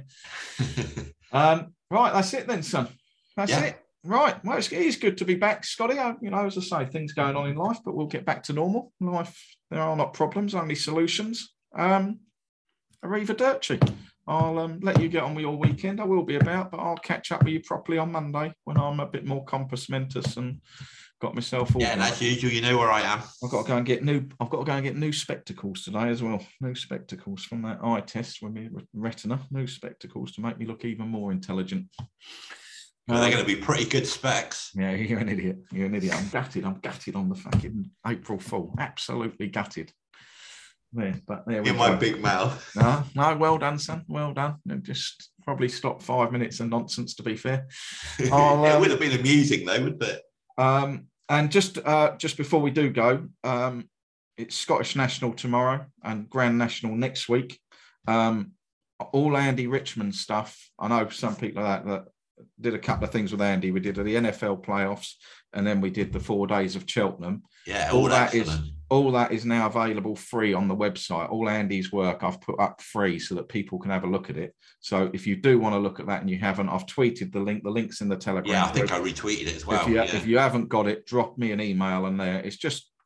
Um, right, that's it then, son. That's Yeah. it. Right. Well, it's, it's good to be back, Scotty. I, you know, as I say, things going on in life, but we'll get back to normal. Life, there are not problems, only solutions. Um, arrivederci. I'll um, let you get on with your weekend. I will be about, but I'll catch up with you properly on Monday when I'm a bit more compos mentis and got myself all. Yeah, and as usual, you know where I am. I've got to go and get new. I've got to go and get new spectacles today as well. New spectacles from that eye test with me retina. New spectacles to make me look even more intelligent. Well, Um, they're going to be pretty good specs. Yeah, you're an idiot. You're an idiot. I'm gutted. I'm gutted on the fucking April Fool. Absolutely gutted. Yeah, but there we In go. my big mouth. No, no, well done, son. Well done. And just probably stop five minutes of nonsense, to be fair. I'll, It um, would have been amusing, though, wouldn't it? Um, and just uh, just before we do go, um, it's Scottish National tomorrow and Grand National next week. Um, all Andy Richmond stuff. I know some people like that that did a couple of things with Andy. We did the N F L playoffs, and then we did the four days of Cheltenham. Yeah, all all that is excellent. all that is now available free on the website. All Andy's work I've put up free so that people can have a look at it. So if you do want to look at that and you haven't, I've tweeted the link. The link's in the Telegram. Yeah, I think group. I retweeted it as well. If you, yeah. if you haven't got it, drop me an email and there. It's just just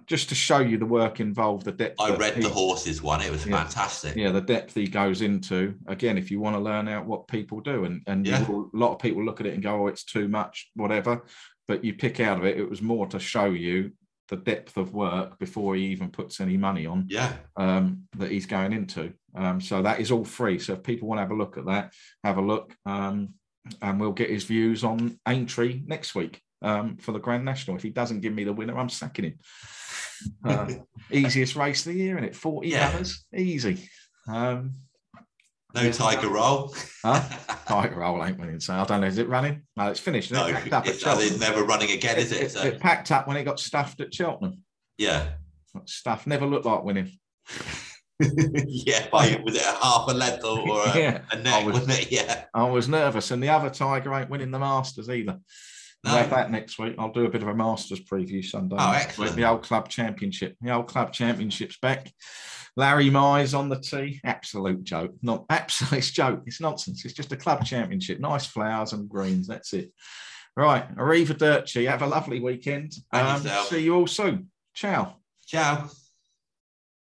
just to show you the work involved, the depth. I read he, the horses one. It was yeah, fantastic. Yeah, the depth he goes into. Again, if you want to learn out what people do, and, and Yeah. you will, a lot of people look at it and go, oh, it's too much, whatever. But you pick out of it, it was more to show you the depth of work before he even puts any money on Yeah. um, that he's going into. Um, so that is all free. So if people want to have a look at that, have a look. Um, and we'll get his views on Aintree next week um, for the Grand National. If he doesn't give me the winner, I'm sacking him. Uh, easiest race of the year, isn't it? forty Yeah. runners, easy. Um, No yeah. Tiger Roll. Huh? Tiger Roll ain't winning, so I don't know. Is it running? No, it's finished. No, it packed up at it's, Cheltenham. it's never running again, is it? It, So, it packed up when it got stuffed at Cheltenham. yeah. Stuff never looked like winning. Yeah, by, was it a half a length or, or a, Yeah, a I neck, was- wasn't it? Yeah. I was nervous, and the other Tiger ain't winning the Masters either. We'll No. have that next week. I'll do a bit of a Masters preview Sunday. Oh, next excellent. week. The old club championship. The old club championship's back. Larry Mize on the tee. Absolute joke. Not absolute it's joke. It's nonsense. It's just a club championship. Nice flowers and greens. That's it. Right. Arrivederci. Have a lovely weekend. And Um, yourself. see you all soon. Ciao. Ciao.